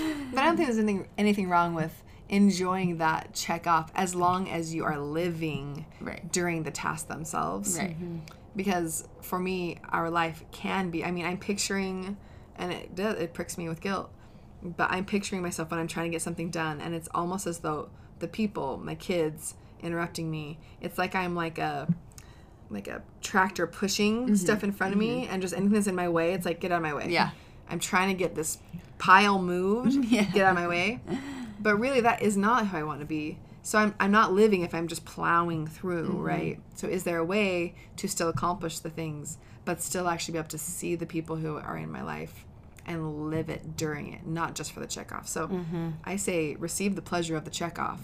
I don't think there's anything anything wrong with enjoying that check off as long as you are living Right. during the tasks themselves. Right. Because for me, our life can be, I mean, I'm picturing, and it does, it pricks me with guilt, but I'm picturing myself when I'm trying to get something done, and it's almost as though the people, my kids, interrupting me, it's like I'm like a like a tractor pushing Mm-hmm. stuff in front of me, and just anything that's in my way, it's like, get out of my way. Yeah. I'm trying to get this pile moved, Yeah. get out of my way. But really, that is not who I want to be. So I'm, I'm not living if I'm just plowing through, Mm-hmm. right? So is there a way to still accomplish the things, but still actually be able to see the people who are in my life and live it during it, not just for the checkoff? So Mm-hmm. I say receive the pleasure of the checkoff,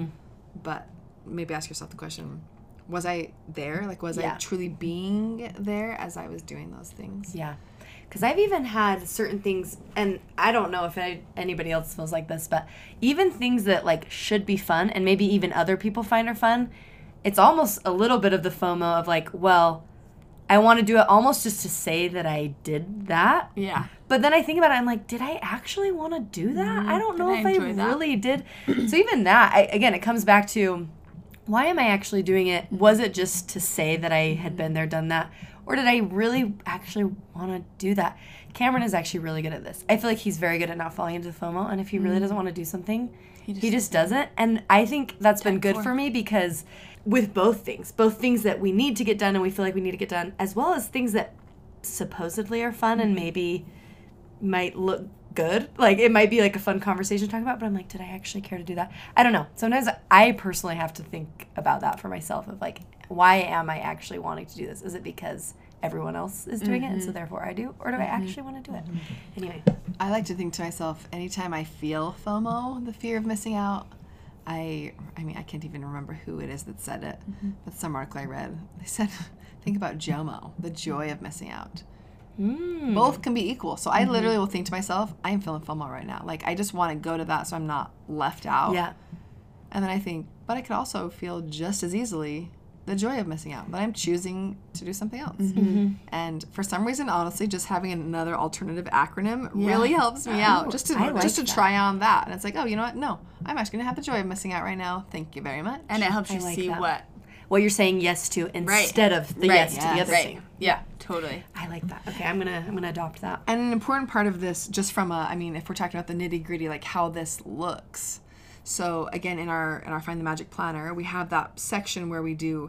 but maybe ask yourself the question, was I there? Like, was Yeah. I truly being there as I was doing those things? Yeah. Because I've even had certain things, and I don't know if I, anybody else feels like this, but even things that like should be fun and maybe even other people find are fun, it's almost a little bit of the FOMO of like, well, I want to do it almost just to say that I did that. Yeah. But then I think about it, I'm like, did I actually want to do that? I don't Did know I if I enjoy that? really did. So even that, I, again, it comes back to, why am I actually doing it? Was it just to say that I had been there, done that? Or did I really actually want to do that? Cameron is actually really good at this. I feel like he's very good at not falling into the FOMO. And if he really doesn't want to do something, he just, just doesn't. And I think that's been good for. for me because with both things, both things that we need to get done and we feel like we need to get done, as well as things that supposedly are fun and maybe might look good. Like, it might be like a fun conversation to talk about, but I'm like, did I actually care to do that? I don't know. Sometimes I personally have to think about that for myself of like, why am I actually wanting to do this? Is it because everyone else is doing it and so therefore I do? Or do I actually want to do it? Anyway. I like to think to myself, anytime I feel FOMO, the fear of missing out, I I mean, I can't even remember who it is that said it, but some article I read, they said, think about JOMO, the joy of missing out. Mm. Both can be equal. So I literally will think to myself, I am feeling FOMO right now. Like, I just want to go to that so I'm not left out. Yeah. And then I think, but I could also feel just as easily the joy of missing out, but I'm choosing to do something else. And for some reason, honestly, just having another alternative acronym really helps me out. Just to I like just to that. try on that. And it's like, oh, you know what? No, I'm actually gonna have the joy of missing out right now. Thank you very much. And it helps I you like see that. what. What you're saying yes to instead of the Right. yes to the Yes. other Right. thing. Yeah, totally. I like that. Okay, I'm gonna I'm gonna adopt that. And an important part of this, just from a, I mean, if we're talking about the nitty gritty, like how this looks. So again, in our in our Find the Magic Planner, we have that section where we do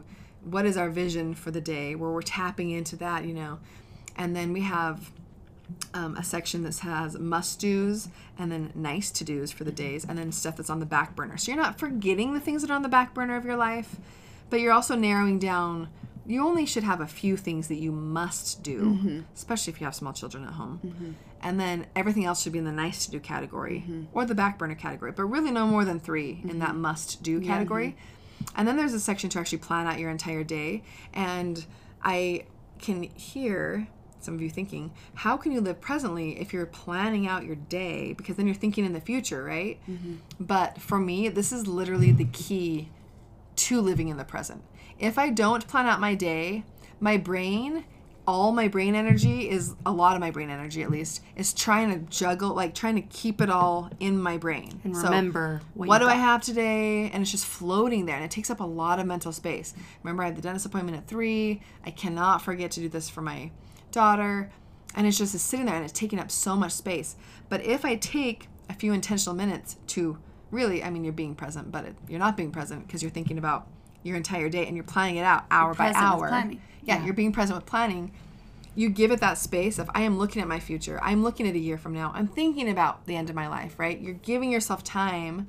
what is our vision for the day, where we're tapping into that, you know. And then we have um, a section that has must-dos and then nice-to-dos for the days, and then stuff that's on the back burner. So you're not forgetting the things that are on the back burner of your life, but you're also narrowing down. You only should have a few things that you must do, mm-hmm. especially if you have small children at home. Mm-hmm. And then everything else should be in the nice to do category mm-hmm. or the back burner category, but really no more than three mm-hmm. in that must do category. Yeah. And then there's a section to actually plan out your entire day. And I can hear some of you thinking, how can you live presently if you're planning out your day? Because then you're thinking in the future, right? Mm-hmm. But for me, this is literally the key to living in the present. If I don't plan out my day, my brain, all my brain energy is, a lot of my brain energy at least, is trying to juggle, like trying to keep it all in my brain. And remember so, what, what do got. I have today? And it's just floating there, and it takes up a lot of mental space. Remember, I have the dentist appointment at three. I cannot forget to do this for my daughter. And it's just it's sitting there, and it's taking up so much space. But if I take a few intentional minutes to really, I mean, you're being present, but it, you're not being present because you're thinking about your entire day and you're planning it out hour you're by hour. Yeah, yeah, you're being present with planning. You give it that space of, I am looking at my future. I'm looking at a year from now. I'm thinking about the end of my life, right? You're giving yourself time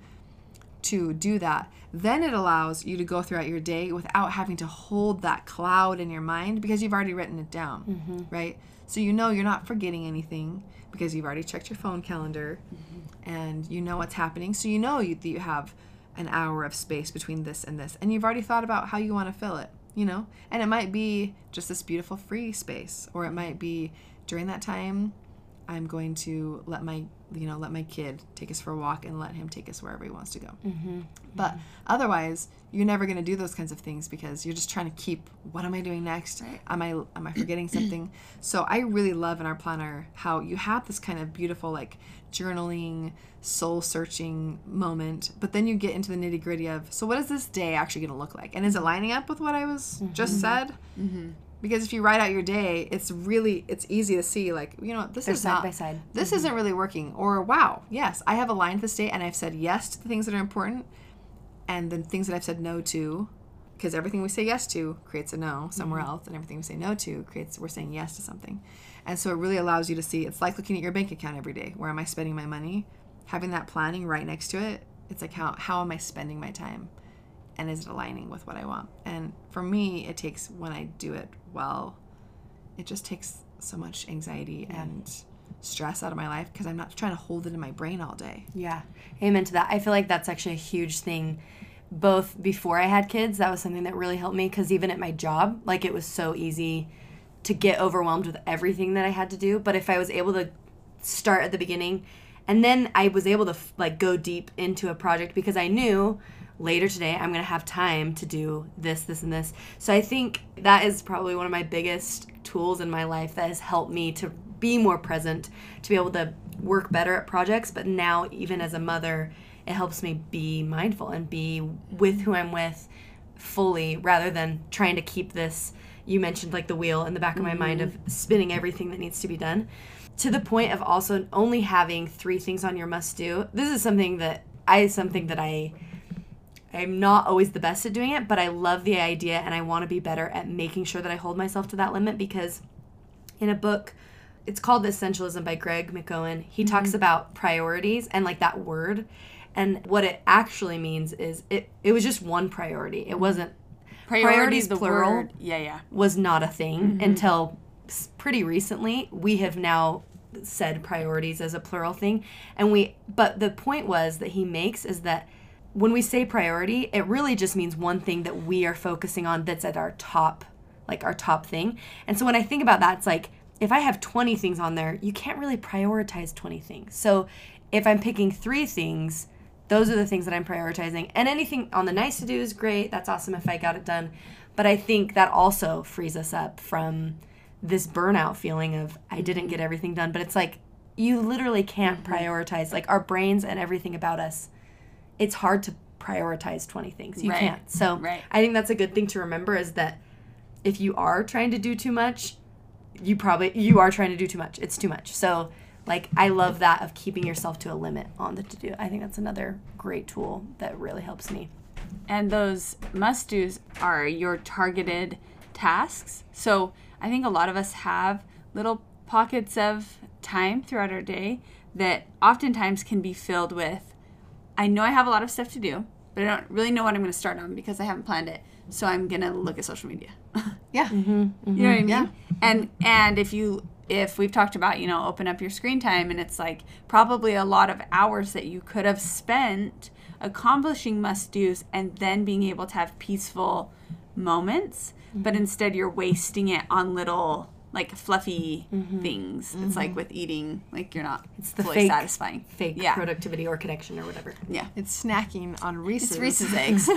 to do that. Then it allows you to go throughout your day without having to hold that cloud in your mind because you've already written it down, mm-hmm. right? So you know you're not forgetting anything because you've already checked your phone calendar mm-hmm. and you know what's happening. So you know you, that you have an hour of space between this and this, and you've already thought about how you want to fill it, you know. And it might be just this beautiful free space, or it might be during that time I'm going to let my you know let my kid take us for a walk and let him take us wherever he wants to go. Mm-hmm. But mm-hmm. otherwise you're never going to do those kinds of things because you're just trying to keep, what am I doing next? Right. Am I am I forgetting something? So I really love in our planner how you have this kind of beautiful like journaling, soul searching moment, but then you get into the nitty gritty of, so what is this day actually going to look like? And is it lining up with what I was mm-hmm. just said? Mm-hmm. Because if you write out your day, it's really, it's easy to see like, you know what, this They're is side not, by side. this Mm-hmm. isn't really working. Or wow, yes, I have aligned this day and I've said yes to the things that are important, and then things that I've said no to, because everything we say yes to creates a no somewhere mm-hmm. else, and everything we say no to creates, we're saying yes to something. And so it really allows you to see, it's like looking at your bank account every day. Where am I spending my money? Having that planning right next to it, it's like, how how am I spending my time? And is it aligning with what I want? And for me, it takes, when I do it well, it just takes so much anxiety yeah. and stress out of my life because I'm not trying to hold it in my brain all day. Yeah. Amen to that. I feel like that's actually a huge thing. Both before I had kids, that was something that really helped me, because even at my job, like, it was so easy to get overwhelmed with everything that I had to do. But if I was able to start at the beginning, and then I was able to like go deep into a project because I knew later today I'm going to have time to do this, this, and this. So I think that is probably one of my biggest tools in my life that has helped me to be more present, to be able to work better at projects. But now, even as a mother, it helps me be mindful and be with who I'm with fully, rather than trying to keep this, you mentioned like the wheel in the back of my mm-hmm. mind of spinning everything that needs to be done, to the point of also only having three things on your must do. This is something that I something that I I'm not always the best at doing it, but I love the idea, and I want to be better at making sure that I hold myself to that limit. Because in a book, it's called Essentialism by Greg McKeown, he mm-hmm. talks about priorities and like that word, and what it actually means is it it was just one priority. It wasn't priorities, priorities the plural word. Yeah, yeah. was not a thing mm-hmm. until pretty recently. We have now said priorities as a plural thing, and we but the point was that he makes is that when we say priority, it really just means one thing that we are focusing on that's at our top, like our top thing. And so when I think about that, it's like, if I have twenty things on there, you can't really prioritize twenty things. So if I'm picking three things, those are the things that I'm prioritizing. And anything on the nice to do is great. That's awesome if I got it done. But I think that also frees us up from this burnout feeling of, I didn't get everything done. But it's like, you literally can't prioritize, like our brains and everything about us. It's hard to prioritize twenty things. You right. can't. So right. I think that's a good thing to remember, is that if you are trying to do too much, you probably, you are trying to do too much. It's too much. So like, I love that of keeping yourself to a limit on the to-do. I think that's another great tool that really helps me. And those must-dos are your targeted tasks. So I think a lot of us have little pockets of time throughout our day that oftentimes can be filled with, I know I have a lot of stuff to do, but I don't really know what I'm going to start on because I haven't planned it. So I'm going to look at social media. Yeah. Mm-hmm, mm-hmm. You know what I mean? Yeah. And and if you if we've talked about, you know, open up your screen time, and it's like probably a lot of hours that you could have spent accomplishing must-dos and then being able to have peaceful moments, mm-hmm. but instead you're wasting it on little like fluffy mm-hmm. things. Mm-hmm. It's like with eating, like you're not it's the fully fake, satisfying. Fake yeah. productivity or connection or whatever. Yeah. It's snacking on Reese's. It's Reese's eggs.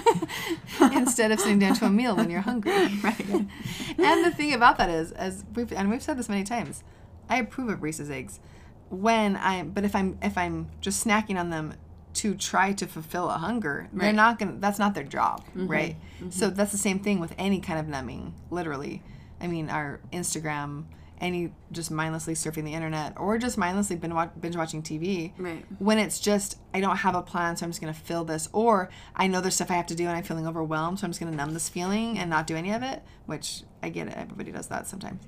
Instead of sitting down to a meal when you're hungry. Right. And the thing about that is, as we've and we've said this many times, I approve of Reese's eggs when I but if I'm if I'm just snacking on them to try to fulfill a hunger, right. they're not gonna that's not their job, mm-hmm. right? Mm-hmm. So that's the same thing with any kind of numbing, literally. I mean, our Instagram, any just mindlessly surfing the internet, or just mindlessly binge, watch, binge watching T V. Right. When it's just, I don't have a plan, so I'm just going to fill this. Or I know there's stuff I have to do and I'm feeling overwhelmed, so I'm just going to numb this feeling and not do any of it, which I get it. Everybody does that sometimes.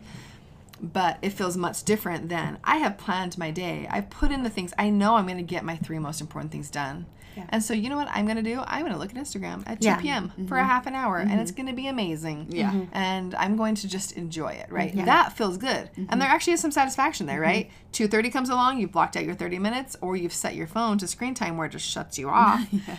But it feels much different than I have planned my day. I've put in the things. I know I'm going to get my three most important things done. Yeah. And so you know what I'm going to do? I'm going to look at Instagram at yeah. two p.m. Mm-hmm. for a half an hour, mm-hmm. and it's going to be amazing. Yeah. Mm-hmm. And I'm going to just enjoy it, right? Yeah. That feels good. Mm-hmm. And there actually is some satisfaction there, right? Mm-hmm. two thirty comes along, you've blocked out your thirty minutes, or you've set your phone to screen time where it just shuts you off. Yes.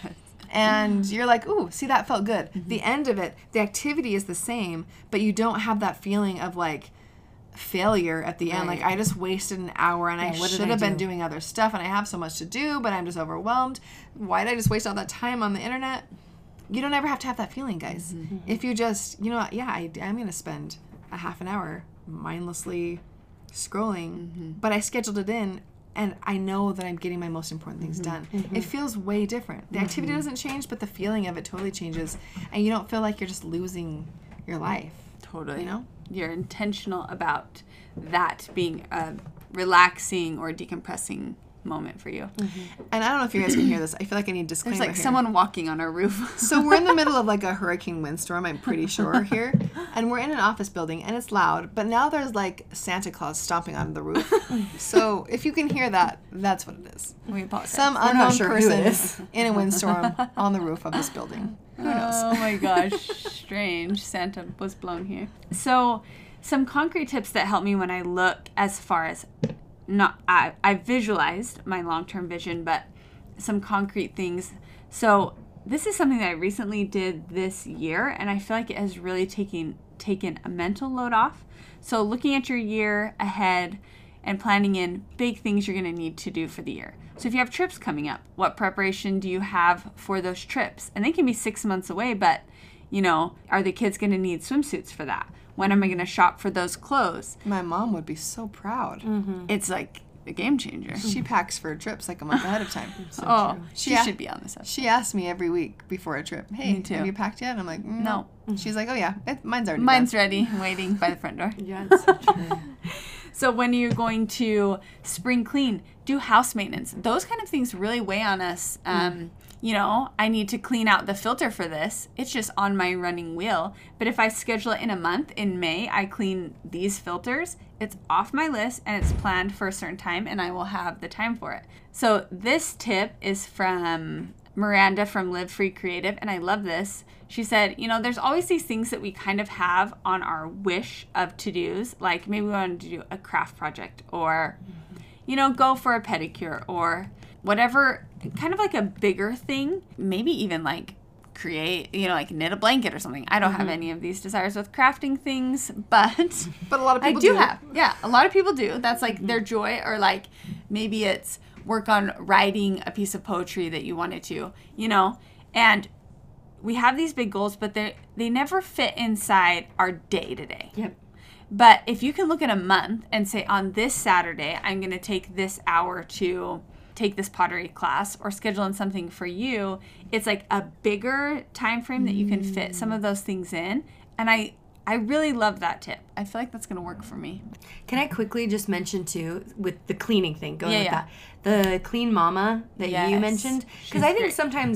And you're like, ooh, see, that felt good. Mm-hmm. The end of it, the activity is the same, but you don't have that feeling of like, failure at the right. end. Like, I just wasted an hour and yeah, I should have been do? doing other stuff and I have so much to do, but I'm just overwhelmed. Why did I just waste all that time on the internet? You don't ever have to have that feeling, guys. Mm-hmm. If you just, you know, yeah, I, I'm going to spend a half an hour mindlessly scrolling, mm-hmm. but I scheduled it in and I know that I'm getting my most important things mm-hmm. done. Mm-hmm. It feels way different. The mm-hmm. activity doesn't change, but the feeling of it totally changes. And you don't feel like you're just losing your life. Totally. You know? You're intentional about that being a relaxing or decompressing moment for you. Mm-hmm. And I don't know if you guys can hear this. I feel like I need disclaimer There's like here. someone walking on our roof. So we're in the middle of like a hurricane windstorm, I'm pretty sure, here. And we're in an office building and it's loud, but now there's like Santa Claus stomping on the roof. So if you can hear that, that's what it is. We apologize. Some we're unknown sure person in a windstorm on the roof of this building. Who knows? Oh my gosh, strange. Santa was blown here. So some concrete tips that help me when I look as far as not I, I visualized my long-term vision, but some concrete things. So this is something that I recently did this year, and I feel like it has really taken taken a mental load off. So looking at your year ahead and planning in big things you're going to need to do for the year. So if you have trips coming up, what preparation do you have for those trips? And they can be six months away, but, you know, are the kids going to need swimsuits for that? When am I going to shop for those clothes? My mom would be so proud. Mm-hmm. It's like a game changer. She packs for trips like a month ahead of time. So oh, true. she a- should be on this episode. She asks me every week before a trip, hey, have you packed yet? And I'm like, mm, no. She's like, oh yeah, it, mine's already Mine's done. ready, waiting by the front door. Yeah, it's so true. So when you're going to spring clean, do house maintenance. Those kind of things really weigh on us. Um, mm. You know, I need to clean out the filter for this. It's just on my running wheel. But if I schedule it in a month, in May, I clean these filters, it's off my list and it's planned for a certain time and I will have the time for it. So this tip is from Miranda from Live Free Creative, and I love this. She said, you know, there's always these things that we kind of have on our wish of to-dos, like maybe we want to do a craft project or, you know, go for a pedicure or whatever, kind of like a bigger thing, maybe even like create, you know, like knit a blanket or something. I don't mm-hmm. have any of these desires with crafting things, but but a lot of people I do, do have. Yeah, a lot of people do. That's like mm-hmm. their joy, or like maybe it's work on writing a piece of poetry that you wanted to, you know, and we have these big goals, but they they never fit inside our day to day. Yep. But if you can look at a month and say, on this Saturday, I'm going to take this hour to take this pottery class or schedule in something for you, it's like a bigger time frame that you can fit some of those things in. And I I really love that tip. I feel like that's going to work for me. Can I quickly just mention, too, with the cleaning thing, going yeah, with yeah. that, the Clean Mama that yes. you mentioned? Because I think great. sometimes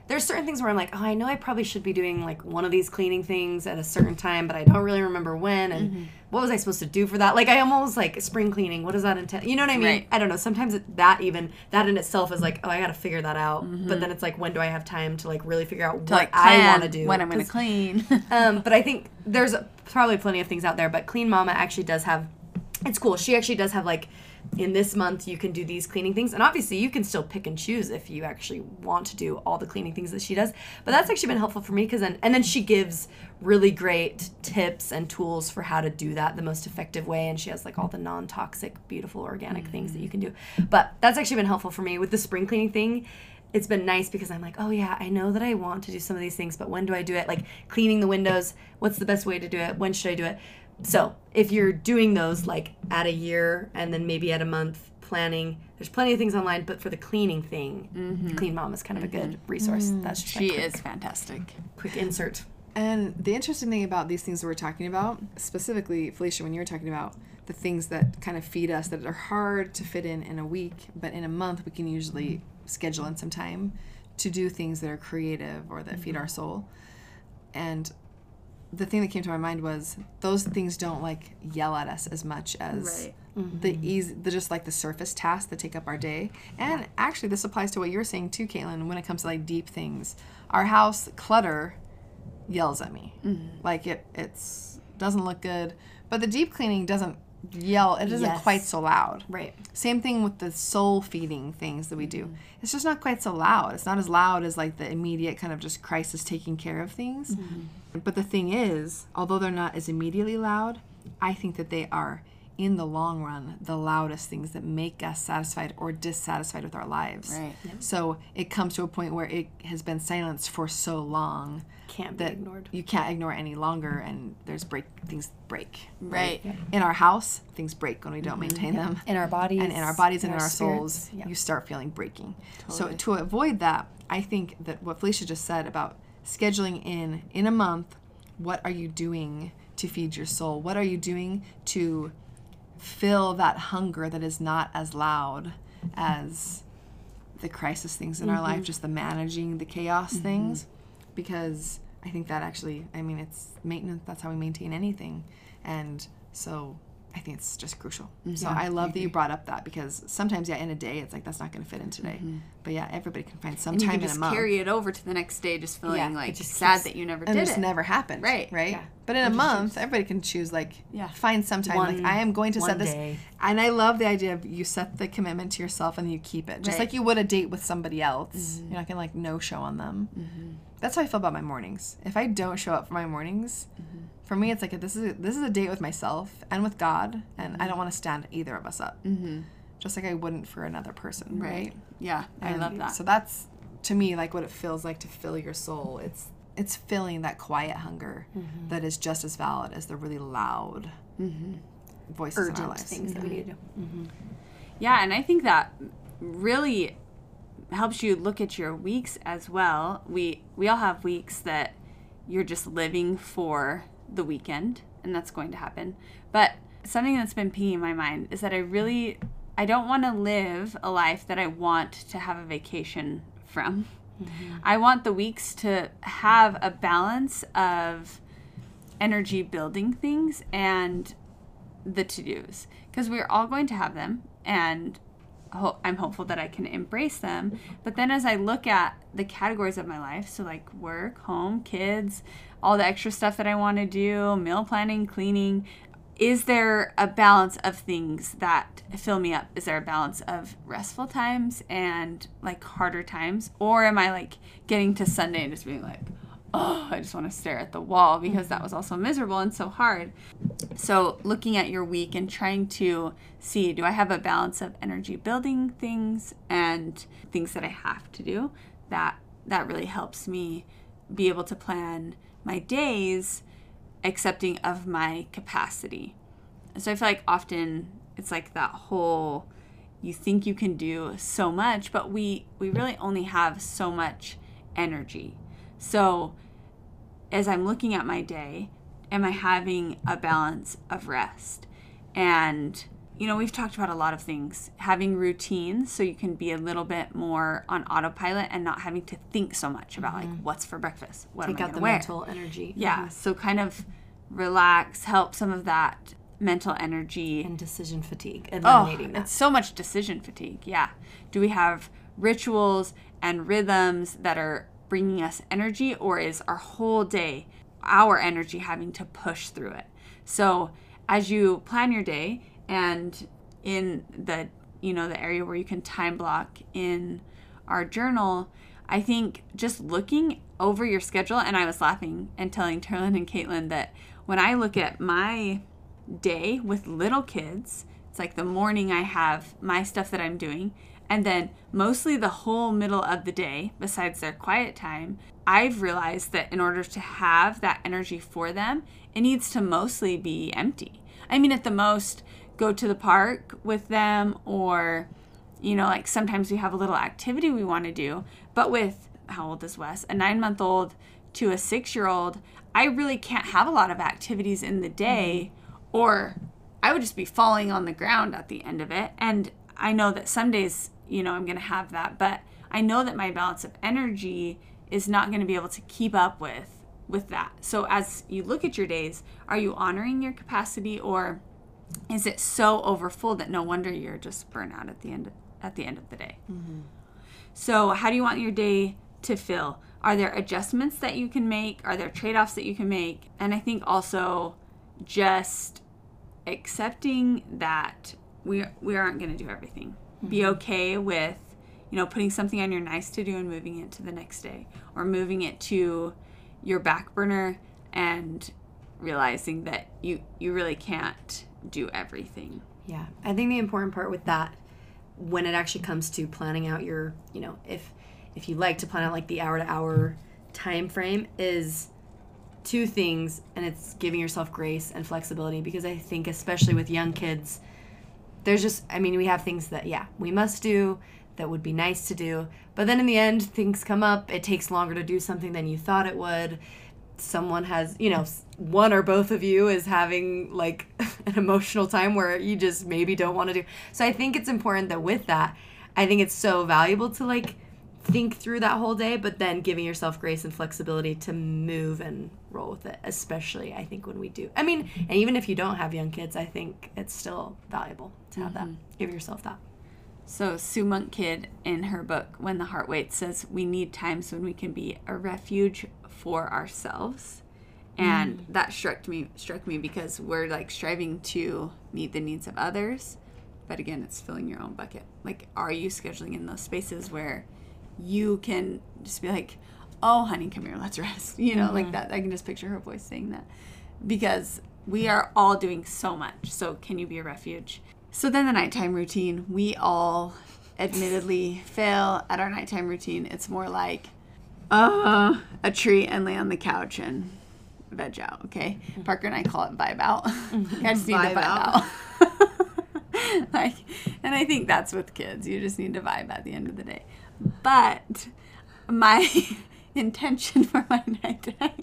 there's certain things where I'm like, oh, I know I probably should be doing like one of these cleaning things at a certain time, but I don't really remember when, and mm-hmm. what was I supposed to do for that? Like, I almost like spring cleaning. What does that entail? You know what I mean? Right. I don't know. Sometimes it, that even, that in itself is like, oh, I got to figure that out. Mm-hmm. But then it's like, when do I have time to like really figure out what like I want to do? When I'm going to clean. um, but I think there's probably plenty of things out there, but Clean Mama actually does have, it's cool. She actually does have like, in this month you can do these cleaning things, and obviously you can still pick and choose if you actually want to do all the cleaning things that she does, but that's actually been helpful for me because then and then she gives really great tips and tools for how to do that the most effective way, and she has like all the non-toxic beautiful organic mm-hmm. things that you can do. But that's actually been helpful for me with the spring cleaning thing. It's been nice because I'm like, oh yeah, I know that I want to do some of these things, but when do I do it? Like cleaning the windows, what's the best way to do it? When should I do it? So if you're doing those like at a year and then maybe at a month planning, there's plenty of things online, but for the cleaning thing, mm-hmm. Clean Mom is kind of a good resource. Mm-hmm. That's just she quick, is fantastic. Quick insert. And the interesting thing about these things that we're talking about, specifically, Felicia, when you were talking about the things that kind of feed us that are hard to fit in in a week, but in a month we can usually schedule in some time to do things that are creative or that mm-hmm. feed our soul. And the thing that came to my mind was those things don't like yell at us as much as right. mm-hmm. the easy, the just like the surface tasks that take up our day. And yeah. actually, this applies to what you were saying too, Caitlin. When it comes to like deep things, our house clutter yells at me. Mm-hmm. Like it, it's doesn't look good. But the deep cleaning doesn't yell. It isn't yes. quite so loud. Right. Same thing with the soul feeding things that we do. Mm-hmm. It's just not quite so loud. It's not as loud as like the immediate kind of just crisis taking care of things. Mm-hmm. But the thing is, although they're not as immediately loud, I think that they are, in the long run, the loudest things that make us satisfied or dissatisfied with our lives. Right. Yeah. So it comes to a point where it has been silenced for so long can't be that ignored. You can't ignore it any longer, and there's break things break. Right. Yeah. In our house, things break when we don't mm-hmm. maintain yeah. them. In our bodies. And in our bodies in and in our our souls, yeah. you start feeling breaking. Totally. So to avoid that, I think that what Felicia just said about scheduling in, in a month, what are you doing to feed your soul? What are you doing to fill that hunger that is not as loud as the crisis things in mm-hmm. our life, just the managing the chaos mm-hmm. things? Because I think that actually, I mean, it's maintenance. That's how we maintain anything. And so I think it's just crucial. Mm-hmm. So I love I that you brought up that, because sometimes, yeah, in a day, it's like, that's not going to fit in today. Mm-hmm. But yeah, everybody can find some and time you can in just a month. carry it over to the next day, just feeling yeah, like just sad keeps, that you never and did it. it. And never happened. Right. Right. Yeah. But in a month, everybody can choose, like, yeah. find some time. One, like, I am going to set this. Day. And I love the idea of you set the commitment to yourself and you keep it. Just right. like you would a date with somebody else. Mm-hmm. You're not going to, like, no-show on them. Mm-hmm. That's how I feel about my mornings. If I don't show up for my mornings, mm-hmm. for me, it's like, a, this is a, this is a date with myself and with God, and mm-hmm. I don't want to stand either of us up. Mm-hmm. Just like I wouldn't for another person, right? right? Yeah, I and love that. So that's, to me, like what it feels like to fill your soul. It's it's filling that quiet hunger mm-hmm. that is just as valid as the really loud mm-hmm. voices urgent in our lives. things mm-hmm. that we need to do. Mm-hmm. Yeah, and I think that really helps you look at your weeks as well. We we all have weeks that you're just living for the weekend, and that's going to happen. But something that's been pinging in my mind is that I really, I don't want to live a life that I want to have a vacation from. Mm-hmm. I want the weeks to have a balance of energy building things and the to-dos, because we're all going to have them, and ho- I'm hopeful that I can embrace them. But then as I look at the categories of my life, so like work, home, kids, all the extra stuff that I want to do, meal planning, cleaning, is there a balance of things that fill me up? Is there a balance of restful times and like harder times? Or am I like getting to Sunday and just being like, oh, I just want to stare at the wall, because that was also miserable and so hard. So looking at your week and trying to see, do I have a balance of energy building things and things that I have to do? That that really helps me be able to plan my days accepting of my capacity. So I feel like often it's like that whole, you think you can do so much, but we we really only have so much energy. So as I'm looking at my day, am I having a balance of rest? And you know, we've talked about a lot of things. Having routines so you can be a little bit more on autopilot and not having to think so much about Mm-hmm. like what's for breakfast, what Take am I out the gonna wear? mental energy. Yeah, so kind of relax, help some of that mental energy. And decision fatigue. Oh, Eliminating that. it's so much decision fatigue. Yeah. Do we have rituals and rhythms that are bringing us energy, or is our whole day, our energy, having to push through it? So as you plan your day, and in the, you know, the area where you can time block in our journal, I think just looking over your schedule, and I was laughing and telling Terlin and Caitlin that when I look at my day with little kids, it's like the morning I have my stuff that I'm doing, and then mostly the whole middle of the day, besides their quiet time, I've realized that in order to have that energy for them, it needs to mostly be empty. I mean, at the most, go to the park with them, or, you know, like sometimes we have a little activity we want to do. But with, how old is Wes? A nine-month-old to a six-year-old, I really can't have a lot of activities in the day, or I would just be falling on the ground at the end of it. And I know that some days, you know, I'm going to have that, but I know that my balance of energy is not going to be able to keep up with with that. So as you look at your days, are you honoring your capacity, or is it so overfull that no wonder you're just burnt out at the end of, at the end of the day? Mm-hmm. So how do you want your day to feel? Are there adjustments that you can make? Are there trade-offs that you can make? And I think also just accepting that we we aren't going to do everything. Mm-hmm. Be okay with, you know, putting something on your nice to do and moving it to the next day, or moving it to your back burner and realizing that you you really can't do everything. Yeah. I think the important part with that, when it actually comes to planning out your, you know, if if you like to plan out like the hour to hour time frame, is two things, and it's giving yourself grace and flexibility, because I think especially with young kids, there's just, I mean, we have things that, yeah, we must do, that would be nice to do, but then in the end, things come up, it takes longer to do something than you thought it would. Someone has, you know, one or both of you is having like an emotional time where you just maybe don't want to do. So I think it's important that with that, I think it's so valuable to like think through that whole day, but then giving yourself grace and flexibility to move and roll with it, especially I think when we do. I mean, and even if you don't have young kids, I think it's still valuable to have mm-hmm. that. Give yourself that. So Sue Monk Kidd, in her book, When the Heart Waits, says we need times when we can be a refuge for ourselves. And mm. that struck me struck me because we're like striving to meet the needs of others. But again, it's filling your own bucket. Like, are you scheduling in those spaces where you can just be like, oh, honey, come here, let's rest. You know, mm-hmm. like that. I can just picture her voice saying that. Because we are all doing so much. So can you be a refuge? So then the nighttime routine, we all admittedly fail at our nighttime routine. It's more like uh, a treat and lay on the couch and veg out, okay? Mm-hmm. Parker and I call it vibe out. I just need vibe to vibe out. out. like, and I think that's with kids. You just need to vibe at the end of the day. But my intention for my nighttime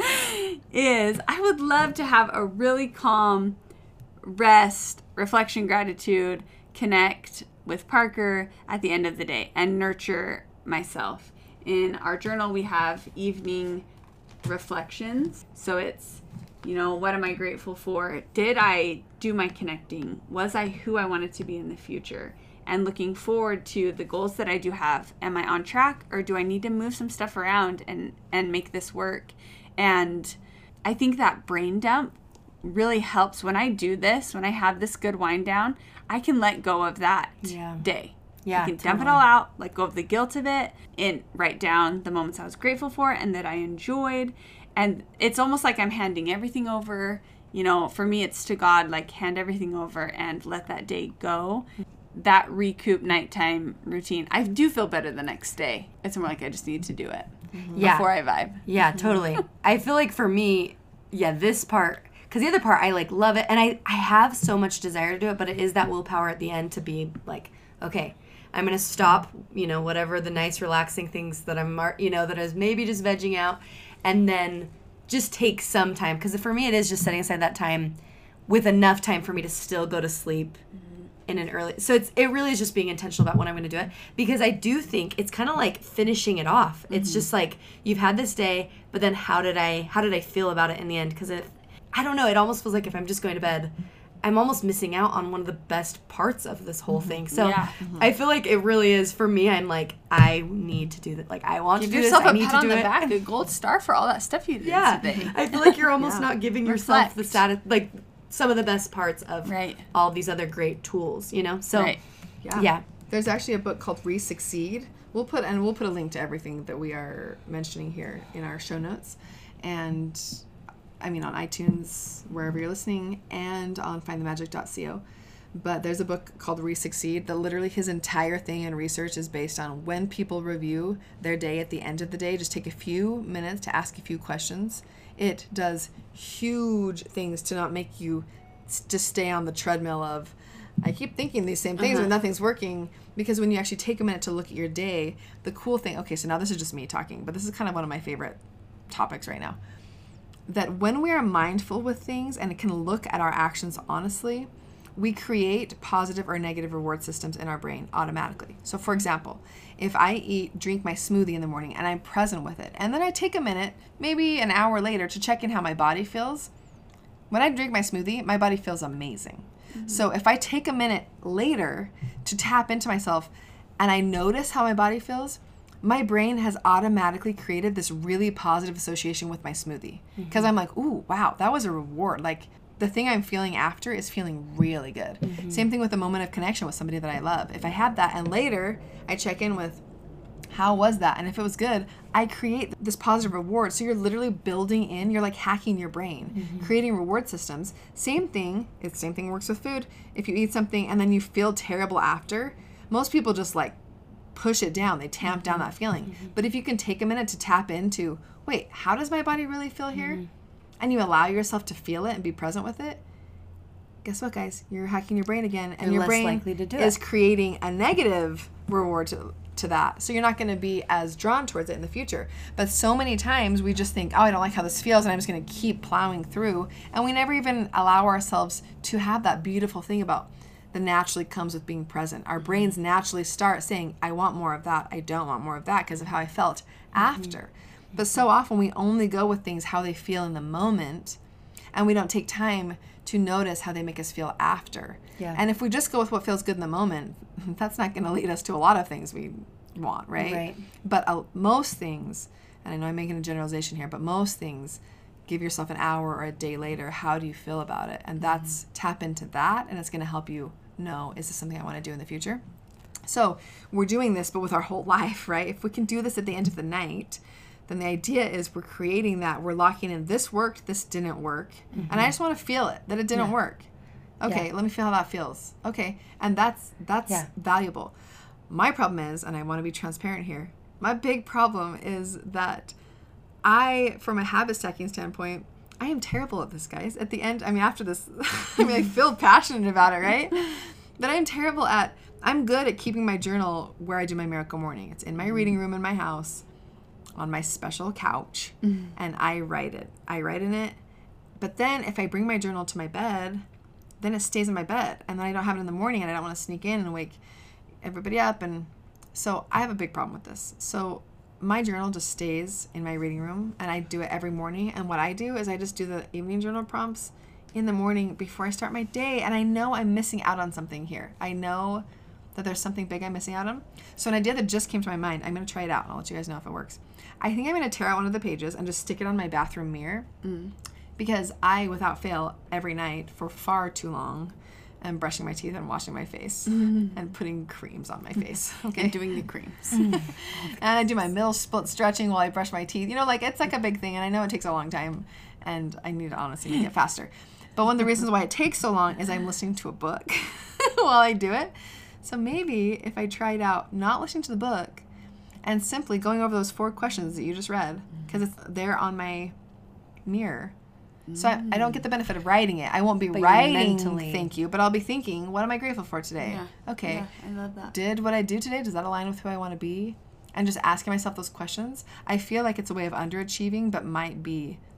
is I would love to have a really calm rest, reflection, gratitude, connect with Parker at the end of the day and nurture myself. In our journal, we have evening reflections. So it's, you know, what am I grateful for? Did I do my connecting? Was I who I wanted to be in the future? And looking forward to the goals that I do have. Am I on track, or do I need to move some stuff around and, and make this work? And I think that brain dump really helps. When I do this, when I have this good wind down, I can let go of that yeah. day. Yeah, I can totally. dump it all out, let go of the guilt of it, and write down the moments I was grateful for and that I enjoyed. And it's almost like I'm handing everything over. You know, for me, it's to God, like hand everything over and let that day go. That recoup nighttime routine, I do feel better the next day. It's more like I just need to do it mm-hmm. yeah. before I vibe. Yeah, totally. I feel like for me, yeah, this part, because the other part, I like love it. And I, I have so much desire to do it, but it is that willpower at the end to be like, okay, I'm going to stop, you know, whatever the nice relaxing things that I'm, you know, that is maybe just vegging out, and then just take some time. Because for me, it is just setting aside that time with enough time for me to still go to sleep mm-hmm. in an early. So it's it really is just being intentional about when I'm going to do it, because I do think it's kind of like finishing it off. Mm-hmm. It's just like you've had this day, but then how did I how did I feel about it in the end? Because if I don't know, it almost feels like if I'm just going to bed, I'm almost missing out on one of the best parts of this whole thing. So yeah. mm-hmm. I feel like it really is, for me, I'm like, I need to do that. Like, I want Give to do yourself this. I a need pat to on do the it. back, a gold star for all that stuff you did Yeah. today. I feel like you're almost Yeah. not giving yourself Reflect. the status, like some of the best parts of Right. all these other great tools, you know? So, Right. Yeah. yeah. There's actually a book called Re-Succeed. We'll put and we'll put a link to everything that we are mentioning here in our show notes, and I mean on iTunes, wherever you're listening, and on find the magic dot co. But there's a book called Re-Succeed that literally his entire thing and research is based on when people review their day at the end of the day, just take a few minutes to ask a few questions. It does huge things to not make you just stay on the treadmill of, I keep thinking these same things, Uh-huh. but nothing's working. Because when you actually take a minute to look at your day, the cool thing, okay, so now this is just me talking, but this is kind of one of my favorite topics right now. That when we are mindful with things and can look at our actions honestly, we create positive or negative reward systems in our brain automatically. So for example, if I eat, drink my smoothie in the morning and I'm present with it, and then I take a minute, maybe an hour later, to check in how my body feels, when I drink my smoothie, my body feels amazing. Mm-hmm. So if I take a minute later to tap into myself and I notice how my body feels, my brain has automatically created this really positive association with my smoothie. Because mm-hmm. I'm like, ooh, wow, that was a reward. Like, the thing I'm feeling after is feeling really good. Mm-hmm. Same thing with a moment of connection with somebody that I love. If I had that and later I check in with, how was that? And if it was good, I create this positive reward. So you're literally building in, you're like hacking your brain, mm-hmm. creating reward systems. Same thing, it's same thing works with food. If you eat something and then you feel terrible after, most people just like push it down. They tamp mm-hmm. down that feeling. Mm-hmm. But if you can take a minute to tap into, wait, how does my body really feel here? Mm-hmm. And you allow yourself to feel it and be present with it, guess what, guys? You're hacking your brain again, and You're your less brain likely to do is it. creating a negative reward to, to that. So you're not going to be as drawn towards it in the future. But so many times we just think, oh, I don't like how this feels, and I'm just going to keep plowing through. And we never even allow ourselves to have that beautiful thing about that naturally comes with being present. Our brains naturally start saying, I want more of that. I don't want more of that because of how I felt mm-hmm. after. But so often we only go with things how they feel in the moment, and we don't take time to notice how they make us feel after. Yeah. And if we just go with what feels good in the moment, that's not going to lead us to a lot of things we want, right? Right. But uh, most things, and I know I'm making a generalization here, but most things, give yourself an hour or a day later, how do you feel about it? And that's, mm-hmm. tap into that, and it's going to help you know, is this something I want to do in the future? So we're doing this, but with our whole life, right? If we can do this at the end of the night, then the idea is we're creating that. We're locking in, this worked, this didn't work. Mm-hmm. And I just want to feel it, that it didn't yeah. work. Okay, yeah. let me feel how that feels. Okay, and that's that's yeah. valuable. My problem is, and I want to be transparent here, my big problem is that I, from a habit stacking standpoint, I am terrible at this, guys. At the end, I mean, after this, I mean, I feel passionate about it, right? But I'm terrible at, I'm good at keeping my journal where I do my miracle morning. It's in my reading room in my house, on my special couch, mm-hmm. and I write it. I write in it. But then if I bring my journal to my bed, then it stays in my bed. And then I don't have it in the morning, and I don't want to sneak in and wake everybody up. And so I have a big problem with this. So my journal just stays in my reading room, and I do it every morning. And what I do is I just do the evening journal prompts in the morning before I start my day. And I know I'm missing out on something here. I know that there's something big I'm missing out on. So an idea that just came to my mind, I'm going to try it out, and I'll let you guys know if it works. I think I'm going to tear out one of the pages and just stick it on my bathroom mirror, mm. because I, without fail, every night for far too long, am brushing my teeth and washing my face mm. and putting creams on my face. Okay, and doing the creams. And I do my middle split stretching while I brush my teeth. You know, like, it's like a big thing, and I know it takes a long time, and I need to honestly make it faster. But one of the reasons why it takes so long is I'm listening to a book while I do it. So maybe if I tried out not listening to the book and simply going over those four questions that you just read, because it's there on my mirror. So I, I don't get the benefit of writing it. I won't be but writing mentally. thank you, but I'll be thinking, what am I grateful for today? Yeah. Okay. Yeah, I love that. Did what I do today, does that align with who I want to be? And just asking myself those questions. I feel like it's a way of underachieving, but might be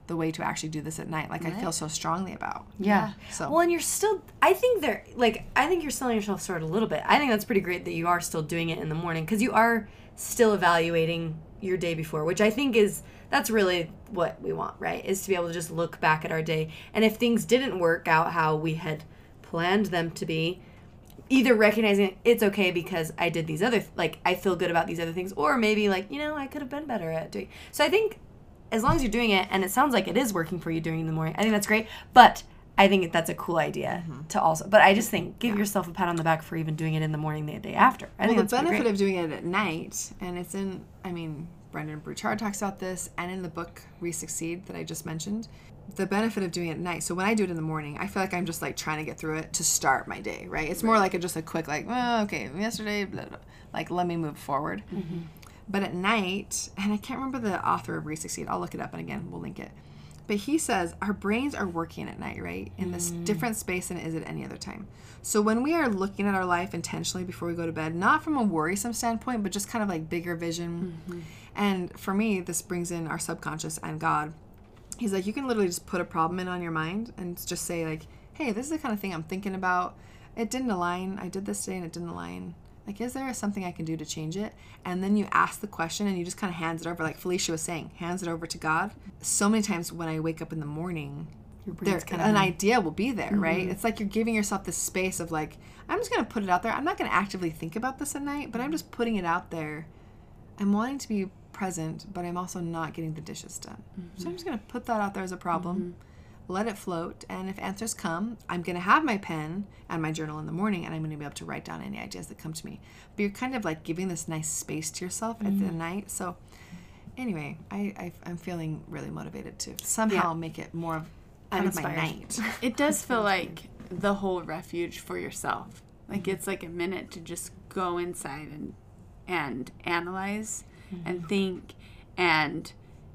the way to actually do this at night, like I feel so strongly about. Yeah. So Well, and you're still, I think they're, like, I think you're selling yourself short a little bit. I think that's pretty great that you are still doing it in the morning, because you are still evaluating your day before, which I think is, that's really what we want, right? Is to be able to just look back at our day. And if things didn't work out how we had planned them to be, either recognizing it's okay because I did these other, like, I feel good about these other things, or maybe like, you know, I could have been better at doing. So I think as long as you're doing it, and it sounds like it is working for you during the morning, I think that's great. But I think that's a cool idea mm-hmm. to also, but I just think give yeah. yourself a pat on the back for even doing it in the morning the day after. I well, think that's the benefit great. of doing it at night, and it's in, I mean, Brendan Burchard talks about this, and in the book Re-Succeed that I just mentioned, the benefit of doing it at night. So when I do it in the morning, I feel like I'm just like trying to get through it to start my day, right? It's more like a, just a quick like, oh, okay, yesterday, blah, blah, like let me move forward. Mm-hmm. But at night, and I can't remember the author of Re-Succeed, I'll look it up and again, we'll link it. But he says our brains are working at night, right? In this mm. different space than it is at any other time. So when we are looking at our life intentionally before we go to bed, not from a worrisome standpoint, but just kind of like bigger vision. Mm-hmm. And for me, this brings in our subconscious and God. He's like, you can literally just put a problem in on your mind and just say like, hey, this is the kind of thing I'm thinking about. It didn't align. I did this today and it didn't align. Like, is there something I can do to change it? And then you ask the question and you just kind of hands it over, like Felicia was saying, hands it over to God. So many times when I wake up in the morning, there, kind of an idea will be there, mm-hmm. right? It's like you're giving yourself this space of like, I'm just going to put it out there. I'm not going to actively think about this at night, but I'm just putting it out there. I'm wanting to be present, but I'm also not getting the dishes done. Mm-hmm. So I'm just going to put that out there as a problem. Mm-hmm. Let it float, and if answers come, I'm going to have my pen and my journal in the morning, and I'm going to be able to write down any ideas that come to me. But you're kind of like giving this nice space to yourself mm-hmm. at the night. So anyway, I, I, I'm feeling really motivated to somehow yeah. make it more of kind I'm of my night. It does feel like the whole refuge for yourself. Like mm-hmm. it's like a minute to just go inside and and analyze mm-hmm. and think and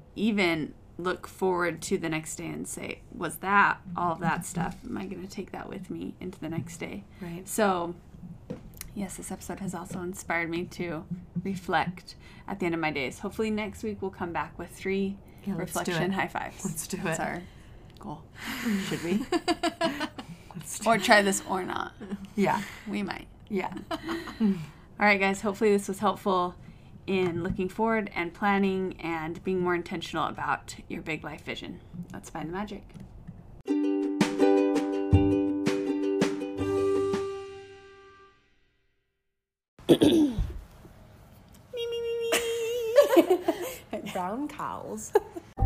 even look forward to the next day and say, was that all of that stuff? Am I going to take that with me into the next day? Right. So, yes, this episode has also inspired me to reflect at the end of my days. Hopefully next week we'll come back with three yeah, reflection high fives. Let's do That's it. our goal. Should we? Or try this or not. Yeah. We might. Yeah. All right, guys. Hopefully this was helpful in looking forward and planning and being more intentional about your big life vision. Let's find the magic. Brown cows.